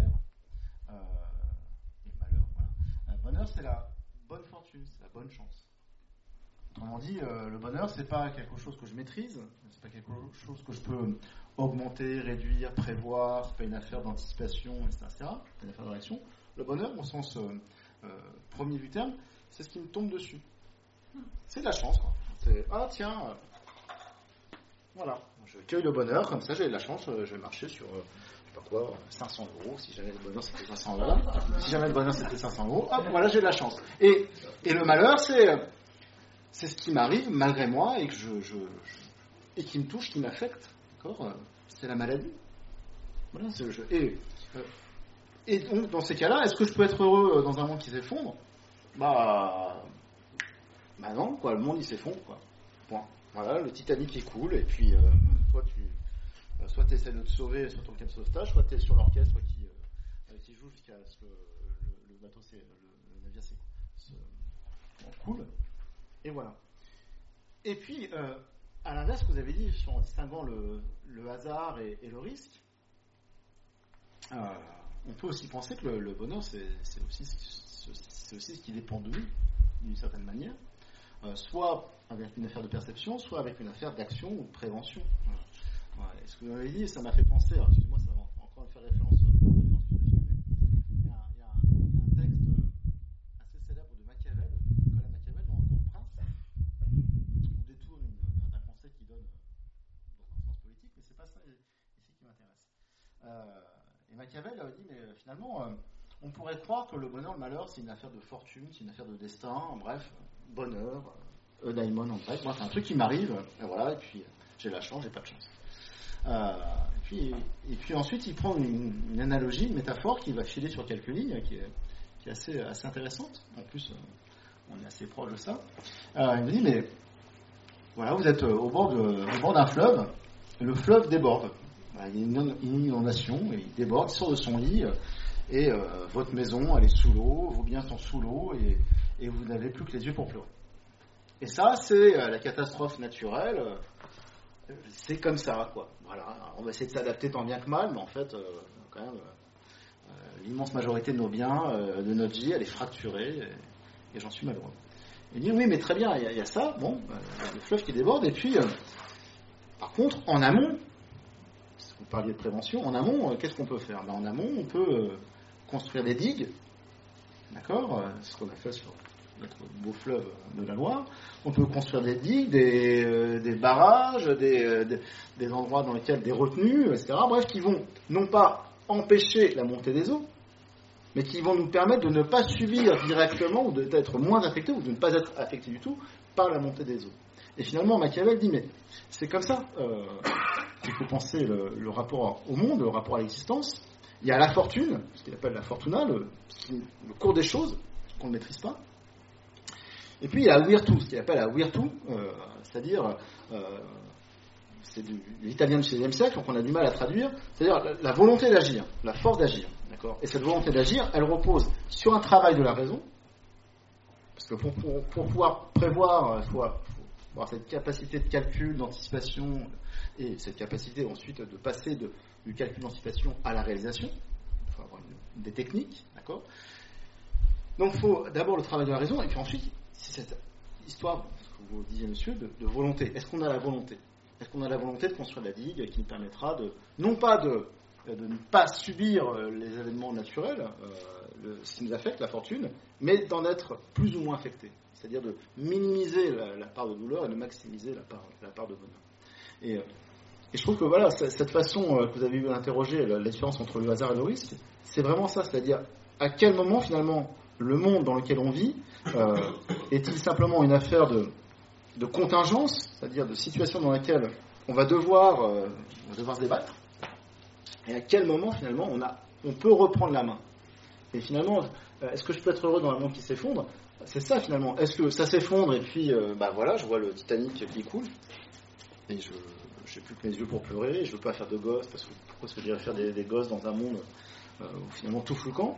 et malheur, voilà. Bonheur, c'est la bonne fortune, c'est la bonne chance. Autrement dit, le bonheur, c'est pas quelque chose que je maîtrise, c'est pas quelque chose que je peux augmenter, réduire, prévoir, c'est pas une affaire d'anticipation, etc. C'est une affaire de réaction. Le bonheur, au sens premier du terme, c'est ce qui me tombe dessus. C'est de la chance, quoi. C'est, tiens, voilà, je cueille le bonheur, comme ça j'ai de la chance, je vais marcher sur, je sais pas quoi, 500 €, si jamais le bonheur c'était 500 €, si jamais le bonheur c'était 500 €, hop, voilà, j'ai de la chance. Et le malheur, c'est ce qui m'arrive malgré moi et et qui me touche, qui m'affecte, d'accord. C'est la maladie. Voilà, et donc dans ces cas-là, est-ce que je peux être heureux dans un monde qui s'effondre? Bah non, quoi. Le monde il s'effondre, quoi. Point. Voilà, le Titanic il coule et puis toi soit tu essaies de te sauver sur ton quai de sauvetage, soit tu es sur l'orchestre qui joue jusqu'à ce que le bateau, le navire coule. Et voilà. Et puis, à l'inverse, ce que vous avez dit en distinguant le hasard et le risque, on peut aussi penser que le bonheur, c'est aussi ce qui dépend de nous, d'une certaine manière, soit avec une affaire de perception, soit avec une affaire d'action ou de prévention. Voilà. Ce que vous avez dit, ça m'a fait penser, alors excusez-moi, ça va encore faire référence philosophique, mais il y a un texte assez célèbre de Machiavel, de Nicolas Machiavel, dans Le Prince, on détourne d'un Machiavel dit, mais finalement, on pourrait croire que le bonheur, le malheur, c'est une affaire de fortune, c'est une affaire de destin, bref, bonheur, eudaimon en grec, moi c'est un truc qui m'arrive, et voilà, et puis j'ai la chance, j'ai pas de chance. Et puis ensuite, il prend une analogie, une métaphore qui va filer sur quelques lignes, qui est assez intéressante. En plus, on est assez proche de ça. Il me dit, mais voilà, vous êtes au bord d'un fleuve, et le fleuve déborde. Il y a une inondation, et il déborde, il sort de son lit, et votre maison, elle est sous l'eau, vos biens sont sous l'eau, et vous n'avez plus que les yeux pour pleurer. Et ça, c'est la catastrophe naturelle. C'est comme ça, quoi. Voilà. On va essayer de s'adapter tant bien que mal, mais en fait, quand même, l'immense majorité de nos biens, de notre vie, elle est fracturée, et j'en suis malheureux. Il dit, oui, mais très bien, il y a ça, bon, le fleuve qui déborde, et puis, par contre, en amont, si vous parliez de prévention, en amont, qu'est-ce qu'on peut faire ? En amont, on peut construire des digues, d'accord ? C'est ce qu'on a fait sur notre beau fleuve de la Loire. On peut construire des digues, des barrages, des endroits dans lesquels des retenues, etc. Bref, qui vont non pas empêcher la montée des eaux, mais qui vont nous permettre de ne pas subir directement ou d'être moins affectés ou de ne pas être affectés du tout par la montée des eaux. Et finalement, Machiavel dit, mais c'est comme ça qu'il faut penser le rapport au monde, le rapport à l'existence. Il y a la fortune, ce qu'il appelle la fortuna, le cours des choses, qu'on ne maîtrise pas. Et puis il y a la virtu, ce qu'il appelle la virtu, c'est-à-dire, c'est de l'italien du XVIe siècle, donc on a du mal à traduire, c'est-à-dire la volonté d'agir, la force d'agir. D'accord ? Et cette volonté d'agir, elle repose sur un travail de la raison, parce que pour pouvoir prévoir, il faut avoir cette capacité de calcul, d'anticipation, et cette capacité ensuite de passer du calcul d'anticipation à la réalisation. Il faut avoir des techniques, d'accord ? Donc il faut d'abord le travail de la raison, et puis ensuite, c'est cette histoire, ce que vous disiez monsieur, de volonté. Est-ce qu'on a la volonté ? Est-ce qu'on a la volonté de construire la digue qui nous permettra non pas de ne pas subir les événements naturels, ce qui nous affecte, la fortune, mais d'en être plus ou moins affecté. C'est-à-dire de minimiser la part de douleur et de maximiser la part de bonheur. Et je trouve que voilà, cette façon que vous avez eu à interroger, la différence entre le hasard et le risque, c'est vraiment ça. C'est-à-dire à quel moment finalement le monde dans lequel on vit est-il simplement une affaire de contingence, c'est-à-dire de situation dans laquelle on va devoir se débattre, et à quel moment finalement on peut reprendre la main. Et finalement, est-ce que je peux être heureux dans un monde qui s'effondre ? C'est ça finalement. Est-ce que ça s'effondre et puis voilà, je vois le Titanic qui coule et je n'ai plus que mes yeux pour pleurer, et je ne veux pas faire de gosses parce que pourquoi est-ce que je dirais faire des gosses dans un monde où finalement tout fout le camp ?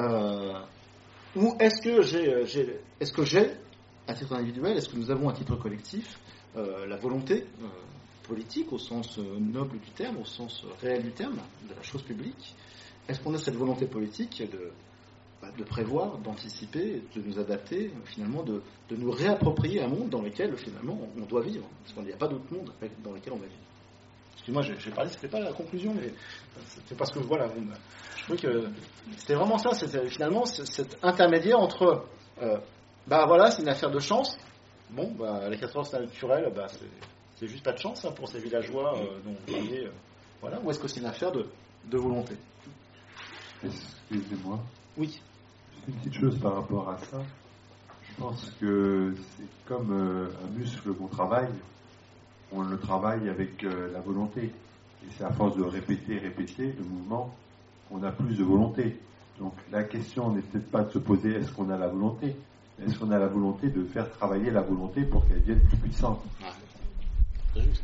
Ou est-ce que j'ai, à titre individuel, est-ce que nous avons à titre collectif la volonté politique au sens noble du terme, au sens réel du terme, de la chose publique ? Est-ce qu'on a cette volonté politique de prévoir, d'anticiper, de nous adapter, finalement, de nous réapproprier un monde dans lequel, finalement, on doit vivre. Parce qu'il n'y a pas d'autre monde dans lequel on va vivre. Excusez-moi, j'ai parlé, c'était pas la conclusion, mais c'est parce que, voilà, je trouve que c'était vraiment ça, c'était finalement cet intermédiaire entre, voilà, c'est une affaire de chance, bon, la catastrophe naturelle, c'est juste pas de chance pour ces villageois dont vous parliez, voilà, ou est-ce que c'est une affaire de volonté ?
Excusez-moi.
Oui.
Une petite chose par rapport à ça. Je pense que c'est comme un muscle qu'on travaille. On le travaille avec la volonté. Et c'est à force de répéter le mouvement qu'on a plus de volonté. Donc la question n'est peut-être pas de se poser est-ce qu'on a la volonté. Est-ce qu'on a la volonté de faire travailler la volonté pour qu'elle devienne plus puissante ?
C'est juste.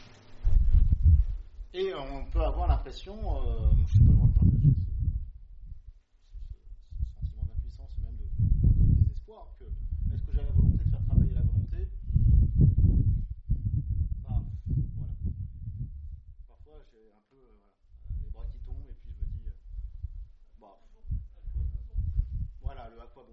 Et on peut avoir l'impression, je ne suis pas loin de partager ce sentiment d'impuissance et même de désespoir, que est-ce que j'ai la volonté de faire travailler la volonté ? Voilà. Parfois j'ai un peu les bras qui tombent et puis je me dis, voilà, le à quoi bon.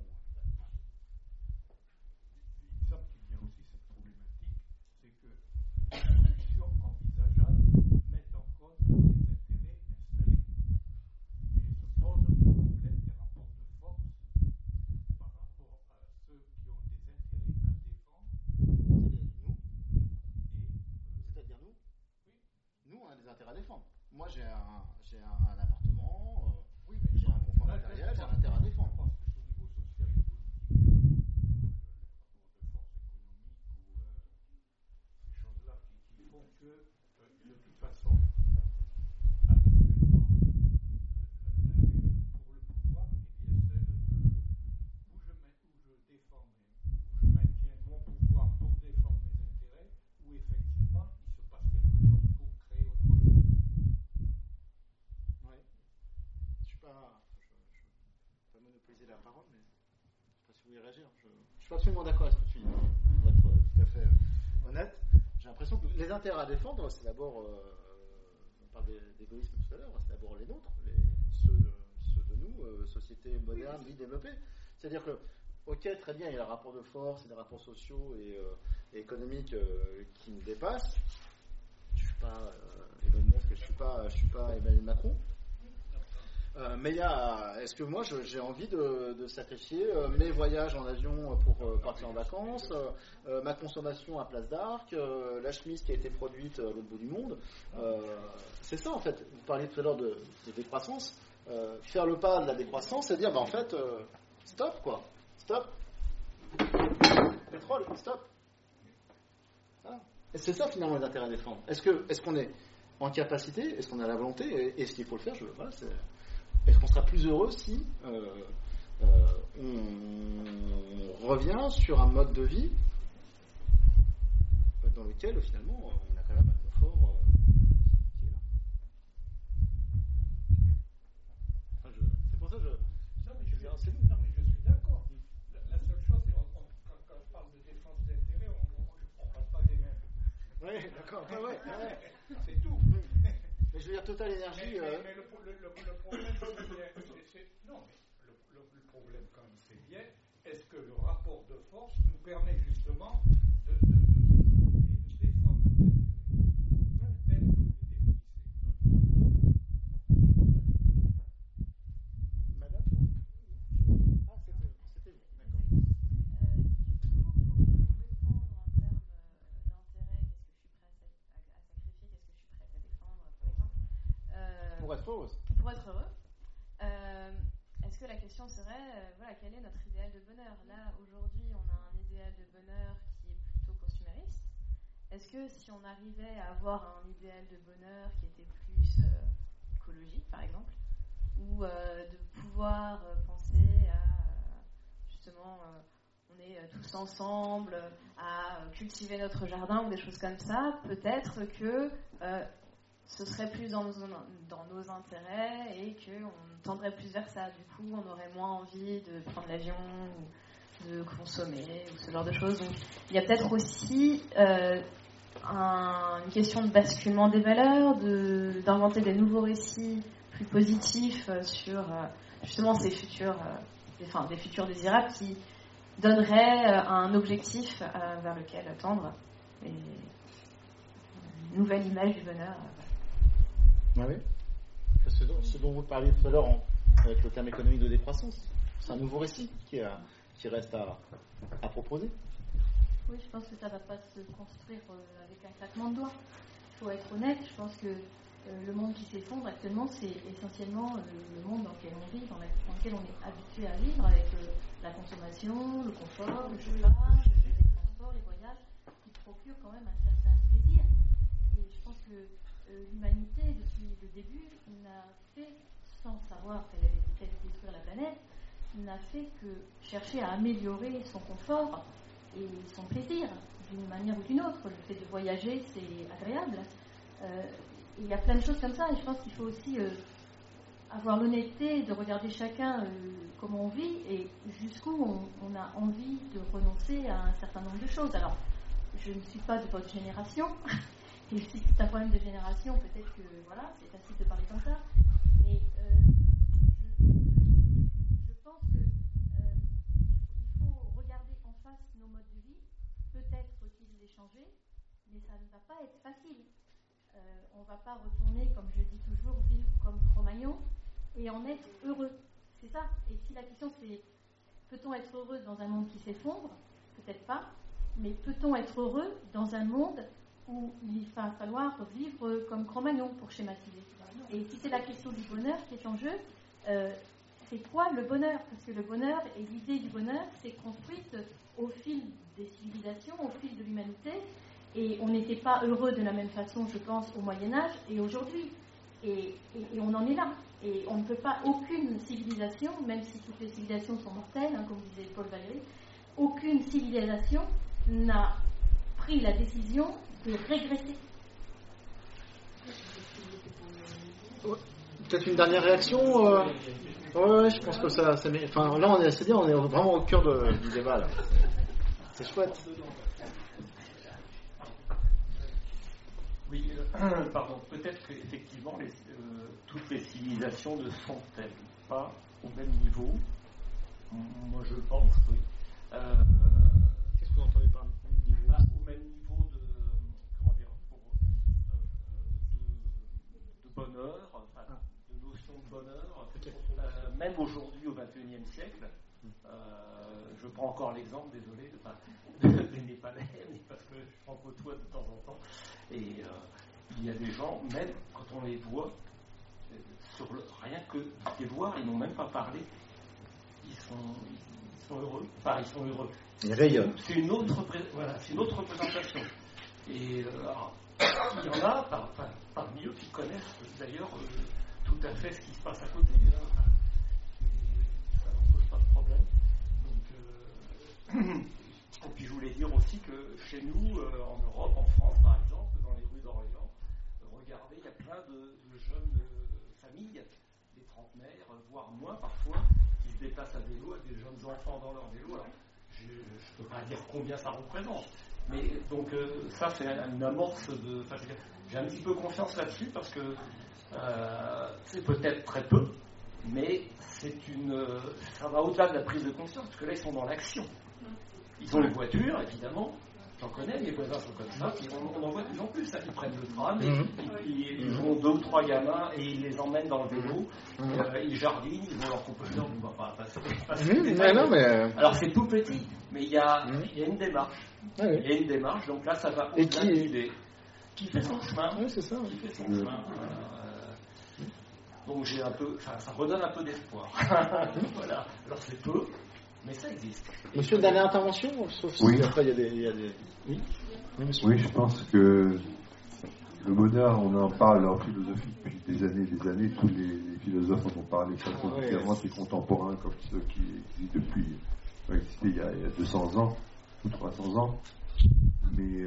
Il semble qu'il y a aussi cette problématique, c'est que les solutions envisageables mettent en cause des intérêts installés. Et se pose le problème des rapports de force par rapport à ceux qui ont des intérêts à défendre.
C'est-à-dire nous ? Oui. Nous, on a des intérêts à défendre. Moi, j'ai un appartement, voulais réagir. Je suis absolument d'accord avec ce que tu dis, pour être tout à fait honnête. J'ai l'impression que les intérêts à défendre, c'est d'abord, on parle d'égoïsme tout à l'heure, c'est d'abord les nôtres, ceux de nous, société moderne, vie développée. C'est-à-dire que, ok, très bien, il y a le rapport de force, il y a des rapports sociaux et économiques qui nous dépassent. Je ne suis pas Elon Musk, je ne suis pas Emmanuel Macron. Mais est-ce que moi j'ai envie de sacrifier mes voyages en avion pour partir en vacances, ma consommation à Place d'Arc, la chemise qui a été produite à l'autre bout du monde, c'est ça en fait. Vous parliez tout à l'heure de décroissance. Faire le pas de la décroissance, c'est dire en fait stop quoi, stop, pétrole, stop. Voilà. Et c'est ça finalement les intérêts à défendre. Est-ce qu'on est en capacité, est-ce qu'on a la volonté, et est-ce qu'il faut le faire, est-ce qu'on sera plus heureux si on revient sur un mode de vie dans lequel finalement on a quand même un confort qui est là. C'est pour ça que
je suis d'accord. La seule chose, c'est quand je parle de défense d'intérêt, on ne parle pas des mêmes.
Oui, d'accord. Ouais.
C'est tout.
Mais je veux dire, Total Énergie.
Mais le problème, le problème, quand même, c'est bien. Est-ce que le rapport de force nous permet justement de défendre nos intérêts tels que vous les définissez?
Madame, c'était vous. D'accord.
Du coup, pour répondre en termes d'intérêt, qu'est-ce que je suis prête à sacrifier, qu'est-ce que je suis prête à défendre, par exemple.
Pour être heureuse.
Pour être heureux. Est-ce que la question serait, quel est notre idéal de bonheur? Là, aujourd'hui, on a un idéal de bonheur qui est plutôt consumériste. Est-ce que si on arrivait à avoir un idéal de bonheur qui était plus écologique, par exemple, ou de pouvoir penser à, justement, on est tous ensemble à cultiver notre jardin ou des choses comme ça, peut-être que ce serait plus dans nos intérêts et qu'on tendrait plus vers ça. Du coup, on aurait moins envie de prendre l'avion ou de consommer ou ce genre de choses. Donc, il y a peut-être aussi une question de basculement des valeurs, d'inventer des nouveaux récits plus positifs sur justement ces futurs, des futurs désirables qui donneraient un objectif vers lequel tendre et une nouvelle image du bonheur.
Ah oui. Ce dont vous parliez tout à l'heure avec le terme économique de décroissance, c'est un nouveau récit qui reste à proposer.
Oui, je pense que ça ne va pas se construire avec un claquement de doigts. Il faut être honnête, je pense que le monde qui s'effondre actuellement, c'est essentiellement le monde dans lequel on vit, dans lequel on est habitué à vivre, avec la consommation, le confort, le chauffage, les transports, les voyages, qui procurent quand même un certain plaisir. Et je pense que l'humanité, depuis le début, n'a fait, sans savoir qu'elle détruire la planète, n'a fait que chercher à améliorer son confort et son plaisir d'une manière ou d'une autre. Le fait de voyager, c'est agréable. Il y a plein de choses comme ça, et je pense qu'il faut aussi avoir l'honnêteté de regarder chacun comment on vit et jusqu'où on a envie de renoncer à un certain nombre de choses. Alors, je ne suis pas de votre génération. Et si c'est un problème de génération, peut-être que c'est facile de parler comme ça. Mais je pense qu'il faut regarder en face nos modes de vie. Peut-être faut-il les changer, mais ça ne va pas être facile. On ne va pas retourner, comme je dis toujours, vivre comme Cro-Magnon et en être heureux. C'est ça. Et si la question c'est, peut-on être heureux dans un monde qui s'effondre? Peut-être pas. Mais peut-on être heureux dans un monde où il va falloir vivre comme Cro-Magnon, pour schématiser. Et si c'est la question du bonheur qui est en jeu, c'est quoi le bonheur? Parce que le bonheur et l'idée du bonheur s'est construite au fil des civilisations, au fil de l'humanité, et on n'était pas heureux de la même façon, je pense, au Moyen-Âge et aujourd'hui. Et on en est là. Et on ne peut pas, aucune civilisation, même si toutes les civilisations sont mortelles, comme disait Paul Valéry, aucune civilisation n'a pris la décision de régresser.
Peut-être une dernière réaction Ouais, je pense que ça enfin, là, on est vraiment au cœur du débat, là. C'est chouette.
Oui, pardon. Peut-être qu'effectivement, toutes les civilisations ne sont-elles pas au même niveau. Moi, je pense, oui.
Qu'est-ce que vous entendez par niveau ?
Au même niveau de, comment dire, de bonheur, de notion de bonheur. Okay. Même aujourd'hui, au XXIe siècle, je prends encore l'exemple, désolé, des Népalais, parce que je en côtoie de temps en temps, et il y a des gens, même quand on les voit, rien que de les voir, ils n'ont même pas parlé, ils sont heureux, enfin ils sont heureux.
Ils rayonnent.
C'est une autre représentation. Et il y en a parmi eux qui connaissent d'ailleurs tout à fait ce qui se passe à côté. Ça ne pose pas de problème. Et puis je voulais dire aussi que chez nous, en Europe, en France par exemple, dans les rues d'Orléans, regardez, il y a plein de jeunes familles, des trentenaires, voire moins parfois, qui se déplacent à vélo avec des jeunes enfants dans leur vélo. Alors, je ne peux pas dire combien ça représente. Mais donc ça c'est une amorce de. J'ai un petit peu confiance là-dessus parce que c'est peut-être très peu, mais ça va au-delà de la prise de conscience, parce que là ils sont dans l'action. Ils ont une voiture, évidemment, j'en connais, mes voisins sont comme ça, puis on en voit de plus en plus, ils prennent le tram, ils ont 2 ou 3 gamins et ils les emmènent dans le vélo, ils jardinent, ils ont leur composteur, on ne va pas passer. Alors c'est tout petit, mais il y a une démarche. Il y a une démarche, donc là ça va au-delà de l'idée. Qui fait son chemin.
Oui, c'est ça.
Qui fait son chemin. Donc j'ai un peu, ça redonne un peu d'espoir. Voilà. Alors c'est peu, mais ça existe.
Monsieur, dernière intervention, sauf
oui.
Si après il y a des... Oui.
Oui, je pense que le bonheur, on en parle en philosophie depuis des années. Tous les philosophes en ont parlé façon différente, et contemporains comme ceux qui existent depuis, il y a 200 ans ou 300 ans. Mais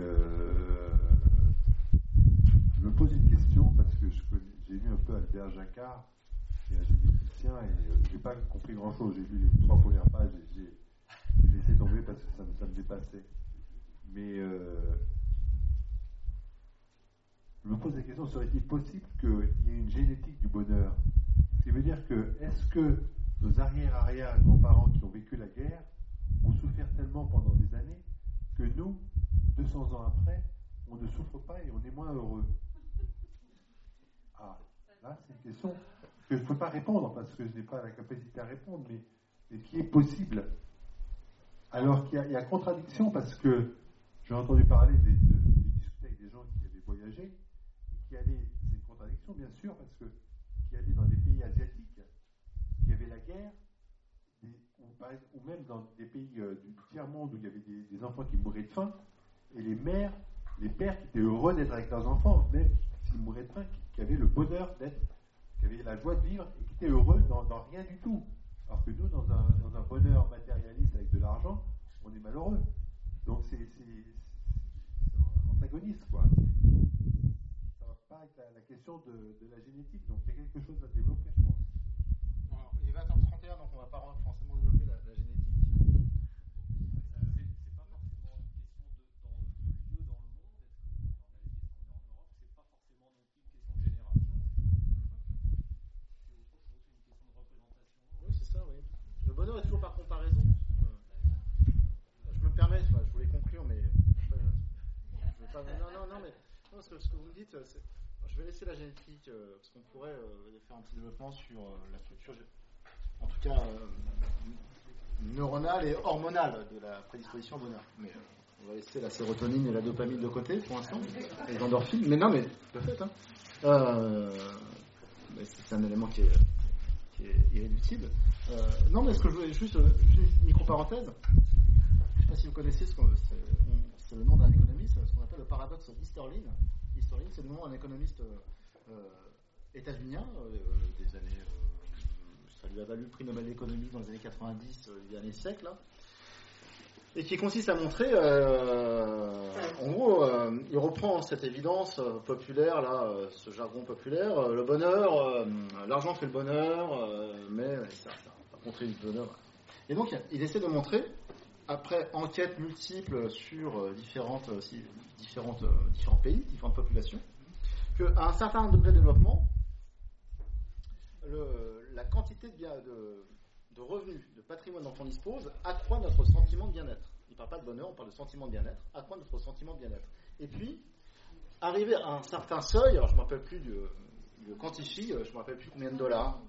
je me pose une question parce que j'ai lu un peu Albert Jacquard, qui est un généticien, et j'ai pas compris grand-chose. J'ai lu les 3 premières pages et j'ai laissé tomber parce que ça me dépassait. Mais je me pose la question, serait-il possible qu'il y ait une génétique du bonheur ? Ce qui veut dire que, est-ce que nos arrière-grands-parents qui ont vécu la guerre ont souffert tellement pendant des années que nous, 200 ans après, on ne souffre pas et on est moins heureux ? Ah, là, c'est une question que je ne peux pas répondre parce que je n'ai pas la capacité à répondre, mais qui est possible. Alors qu'il y a contradiction parce que j'ai entendu parler de discuter avec des gens qui avaient voyagé et qui allaient, c'est une contradiction bien sûr, parce que qui allaient dans des pays asiatiques, qui avaient la guerre, ou même dans des pays du tiers-monde où il y avait des enfants qui mouraient de faim, et les pères qui étaient heureux d'être avec leurs enfants, même s'ils mouraient de faim, qui avaient le bonheur d'être, qui avaient la joie de vivre et qui étaient heureux dans rien du tout. Alors que nous, dans un bonheur matérialiste avec de l'argent, on est malheureux. Donc c'est antagoniste, quoi. Ça va pas avec la question de la génétique. Donc il y a quelque chose à développer, je pense.
Alors, il est 20h31, donc on ne va pas forcément développer la génétique.
C'est pas forcément une question dans le lieu, dans le monde. Est-ce qu'on est en Asie, est-ce qu'on est en Europe ? C'est pas forcément non plus une question de génération. C'est autre chose, c'est une question de représentation.
Oui, c'est ça, oui. Le bonheur est toujours par comparaison. Je me permets, je voulais conclure, mais je vais pas. Non, mais non, ce que vous me dites, je vais laisser la génétique parce qu'on pourrait faire un petit développement sur la structure, en tout cas neuronale et hormonale de la prédisposition au bonheur. Mais on va laisser la sérotonine et la dopamine de côté pour l'instant, et les endorphines. Mais non, mais de fait, c'est un élément qui est irréductible. Non, mais ce que je voulais juste une micro-parenthèse. Je ne sais pas si vous connaissez c'est le nom d'un économiste, ce qu'on appelle le paradoxe d'Easterlin. Easterlin, c'est le nom d'un économiste états-unien des années. Ça lui a valu le prix Nobel d'économie dans les années 90 du dernier siècle. Là. et qui consiste à montrer, en gros, il reprend cette évidence populaire, là, ce jargon populaire, le bonheur, l'argent fait le bonheur, mais ça va montrer le bonheur. Et donc, il essaie de montrer, après enquêtes multiples sur différents pays, différentes populations, qu'à un certain degré de développement, la quantité de revenus, de patrimoine dont on dispose, accroît notre sentiment de bien-être. Il ne parle pas de bonheur, on parle de sentiment de bien-être, accroît notre sentiment de bien-être. Et puis, arrivé à un certain seuil, alors je ne me rappelle plus de quantifie, je ne me rappelle plus combien de dollars.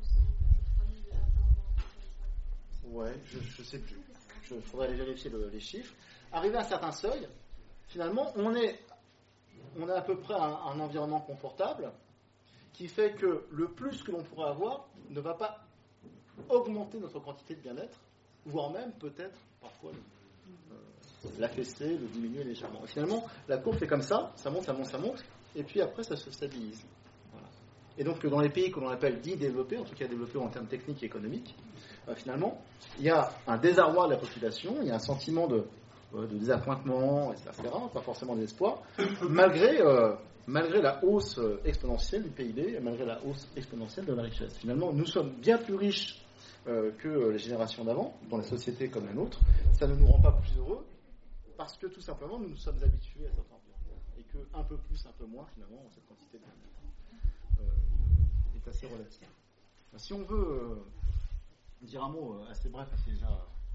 Ouais, je ne sais plus. Il faudrait aller vérifier les chiffres. Arrivé à un certain seuil, finalement, on est à peu près à un environnement confortable qui fait que le plus que l'on pourrait avoir ne va pas augmenter notre quantité de bien-être, voire même peut-être parfois l'affaisser, le diminuer légèrement. Et finalement, la courbe fait comme ça monte, et puis après ça se stabilise. Voilà. Et donc dans les pays que l'on appelle dits développés, en tout cas développés en termes techniques et économiques, finalement, il y a un désarroi de la population, il y a un sentiment de désappointement, etc., pas forcément d'espoir, malgré la hausse exponentielle du PIB, et malgré la hausse exponentielle de la richesse. Finalement, nous sommes bien plus riches que les générations d'avant, dans les sociétés comme la nôtre. Ça ne nous rend pas plus heureux, parce que tout simplement, nous nous sommes habitués à cet environnement. Et qu'un peu plus, un peu moins, finalement, cette quantité de bien-être est assez relative. Si on veut dire un mot assez bref, c'est déjà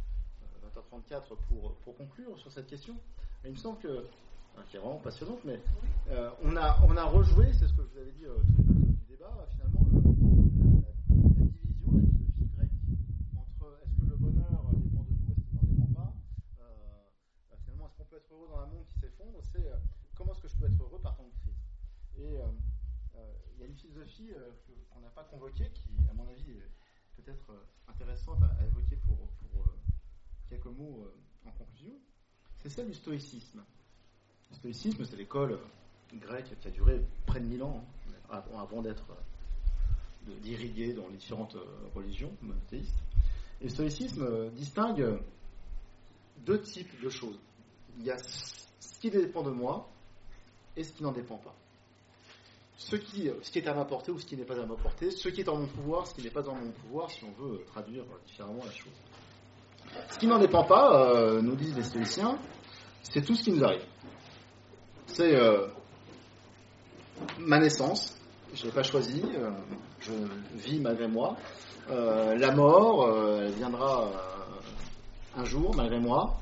20h34 pour conclure sur cette question, il me semble que, qui est vraiment passionnante, mais on a rejoué, c'est ce que je vous avais dit au tout début du débat, finalement, la division, la philosophie grecque, entre est-ce que le bonheur dépend de nous, est-ce qu'il n'en dépend pas, finalement, est-ce qu'on peut être heureux dans un monde qui s'effondre, c'est comment est-ce que je peux être heureux par temps de crise. Et il y a une philosophie qu'on n'a pas convoquée, qui, à mon avis, est peut-être intéressante à évoquer pour quelques mots en conclusion, c'est celle du stoïcisme. Le stoïcisme, c'est l'école grecque qui a duré près de 1000 ans, avant d'irriguer dans les différentes religions monothéistes. Et le stoïcisme distingue deux types de choses. Il y a ce qui dépend de moi et ce qui n'en dépend pas. Ce qui est à ma portée ou ce qui n'est pas à ma portée, ce qui est en mon pouvoir, ce qui n'est pas dans mon pouvoir, si on veut traduire différemment la chose. Ce qui n'en dépend pas, nous disent les stoïciens, c'est tout ce qui nous arrive. C'est ma naissance, je ne l'ai pas choisie, je vis malgré moi. La mort, elle viendra un jour malgré moi,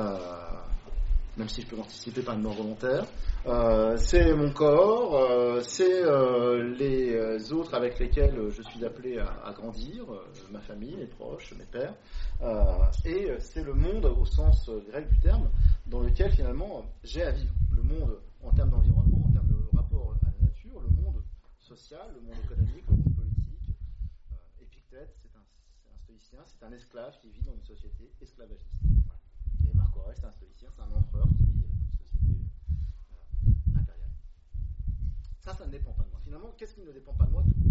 même si je peux l'anticiper par une mort volontaire. C'est mon corps, c'est les autres avec lesquels je suis appelé à grandir, ma famille, mes proches, mes pères, et c'est le monde au sens grec du terme, dans lequel finalement j'ai à vivre. Le monde en termes d'environnement, en termes de rapport à la nature, le monde social, le monde économique, le monde politique. Épictète, c'est un stoïcien, c'est un esclave qui vit dans une société esclavagiste. Voilà. Et Marc Aurèle, c'est un stoïcien, c'est un empereur qui vit dans une société impériale. Ça ne dépend pas de moi. Finalement, qu'est-ce qui ne dépend pas de moi? Tout.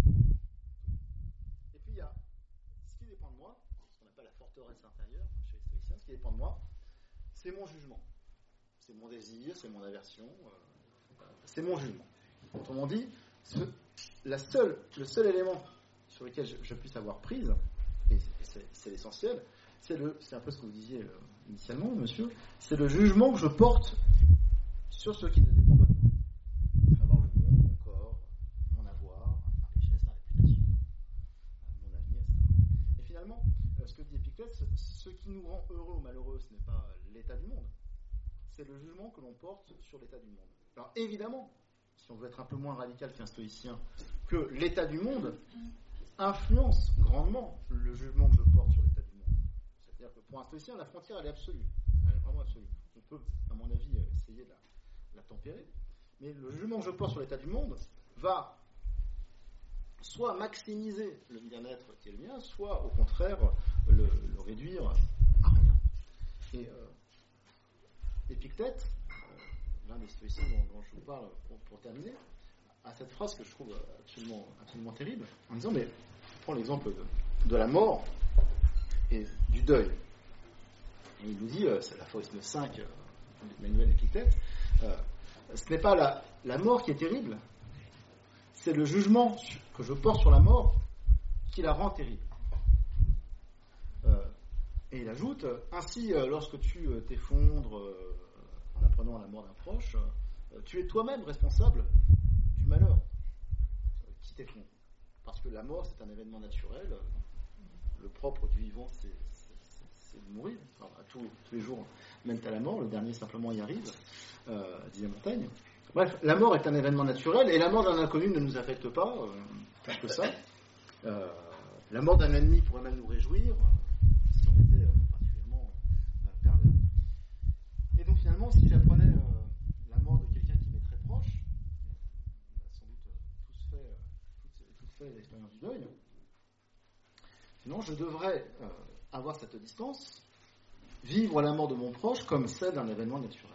Et puis il y a ce qui dépend de moi, ce qu'on appelle la forteresse intérieure chez les stoïciens, ce qui dépend de moi, c'est mon jugement. C'est mon désir, c'est mon aversion, c'est mon jugement. Autrement dit, le seul élément sur lequel je puisse avoir prise, et c'est l'essentiel, c'est un peu ce que vous disiez initialement, monsieur, c'est le jugement que je porte sur ce qui ne dépend pas de moi. À savoir le monde, mon corps, mon avoir, ma richesse, ma réputation, mon avenir, etc. Et finalement, ce que dit Épictète, ce qui nous rend heureux ou malheureux, ce n'est pas l'état du monde, c'est le jugement que l'on porte sur l'état du monde. Alors évidemment, si on veut être un peu moins radical qu'un stoïcien, que l'état du monde influence grandement le jugement que je porte sur l'état du monde. C'est-à-dire que pour un stoïcien, la frontière elle est absolue. Elle est vraiment absolue. On peut, à mon avis, essayer de la tempérer, mais le jugement que je porte sur l'état du monde va soit maximiser le bien-être qui est le mien, soit au contraire le réduire à rien. Et Épictète, l'un des stoïciens dont je vous parle pour terminer, a cette phrase que je trouve absolument terrible, en disant, mais je prends l'exemple de la mort et du deuil. Et il nous dit, c'est l'aphorisme 5 d'Emmanuel Épictète, ce n'est pas la mort qui est terrible, c'est le jugement que je porte sur la mort qui la rend terrible. Et il ajoute, ainsi, lorsque tu t'effondres en apprenant la mort d'un proche, tu es toi-même responsable du malheur qui t'effondre. Parce que la mort, c'est un événement naturel. Le propre du vivant, c'est de mourir. Enfin, tous les jours mènent à la mort, le dernier simplement y arrive, disait Montaigne. Bref, la mort est un événement naturel, et la mort d'un inconnu ne nous affecte pas, plus que ça. La mort d'un ennemi pourrait même nous réjouir, si on était particulièrement pervers. Et donc finalement, si j'apprenais la mort de quelqu'un qui m'est très proche, on a sans doute tous fait l'expérience du deuil, sinon je devrais avoir cette distance, vivre la mort de mon proche comme celle d'un événement naturel.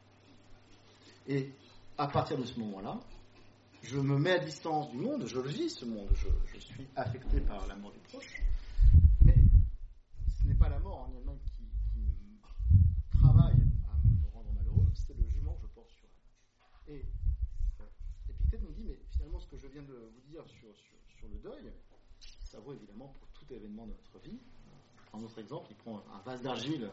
Et à partir de ce moment-là, je me mets à distance du monde, je vis ce monde, je suis affecté par la mort du proche, mais ce n'est pas la mort en elle-même qui travaille à me rendre malheureux, c'est le jugement que je porte sur elle. Et Épictète nous dit, mais finalement ce que je viens de vous dire sur le deuil, ça vaut évidemment pour tout événement de notre vie. Je prends un autre exemple, il prend un vase d'argile,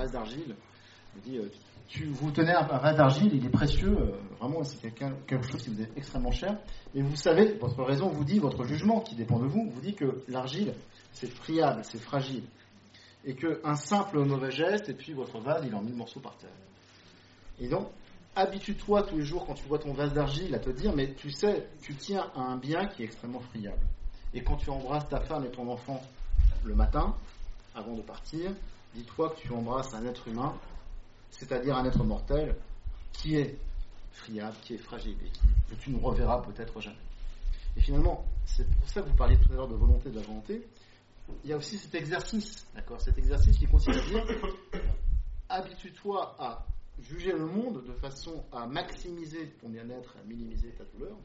il dit, vous tenez un vase d'argile, il est précieux, vraiment c'est quelque chose qui vous est extrêmement cher, et vous savez, votre raison vous dit, votre jugement qui dépend de vous dit que l'argile c'est friable, c'est fragile, et qu'un simple mauvais geste, et puis votre vase il est en 1000 morceaux par terre. Et donc, habitue-toi tous les jours quand tu vois ton vase d'argile à te dire, mais tu sais, tu tiens à un bien qui est extrêmement friable. Et quand tu embrasses ta femme et ton enfant le matin, avant de partir, dis-toi que tu embrasses un être humain, c'est-à-dire un être mortel qui est friable, qui est fragile et que tu ne reverras peut-être jamais. Et finalement, c'est pour ça que vous parliez tout à l'heure de volonté, de la volonté. Il y a aussi cet exercice, d'accord, cet exercice qui consiste à dire habitue-toi à juger le monde de façon à maximiser ton bien-être, à minimiser ta douleur.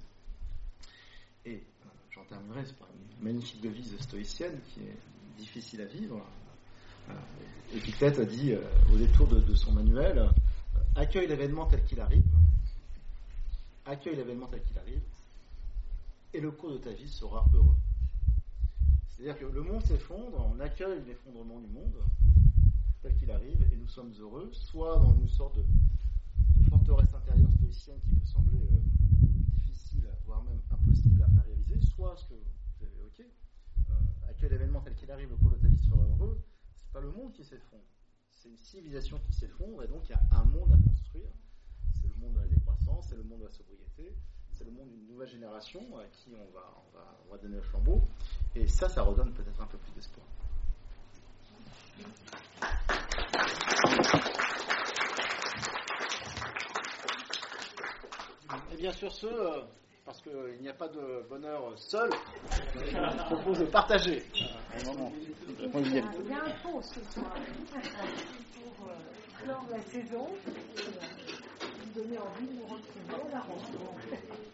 Et j'en terminerai par une magnifique devise stoïcienne qui est difficile à vivre. Épictète a dit au détour de son manuel, accueille l'événement tel qu'il arrive, et le cours de ta vie sera heureux. C'est-à-dire que le monde s'effondre, on accueille l'effondrement du monde tel qu'il arrive, et nous sommes heureux, soit dans une sorte de forteresse intérieure stoïcienne qui peut sembler difficile, voire même impossible à réaliser, soit ce que vous avez évoqué, accueille l'événement tel qu'il arrive, le cours de ta vie sera heureux. C'est pas le monde qui s'effondre, c'est une civilisation qui s'effondre, et donc il y a un monde à construire. C'est le monde de la décroissance, c'est le monde de la sobriété, c'est le monde d'une nouvelle génération à qui on va donner le flambeau, et ça redonne peut-être un peu plus d'espoir. Et bien sur ce, parce qu'il n'y a pas de bonheur seul, je propose de partager un moment.
Il y a un pont ce soir pour clore la saison, vous donner envie de nous retrouver à la rencontre.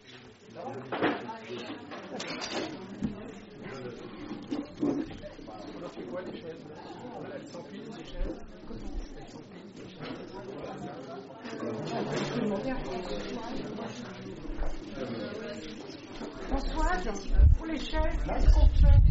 C'est quoi les chaises? Elles s'empilent, ces chaises?
Françoise, pour les chaises, qu'est-ce qu'on fait?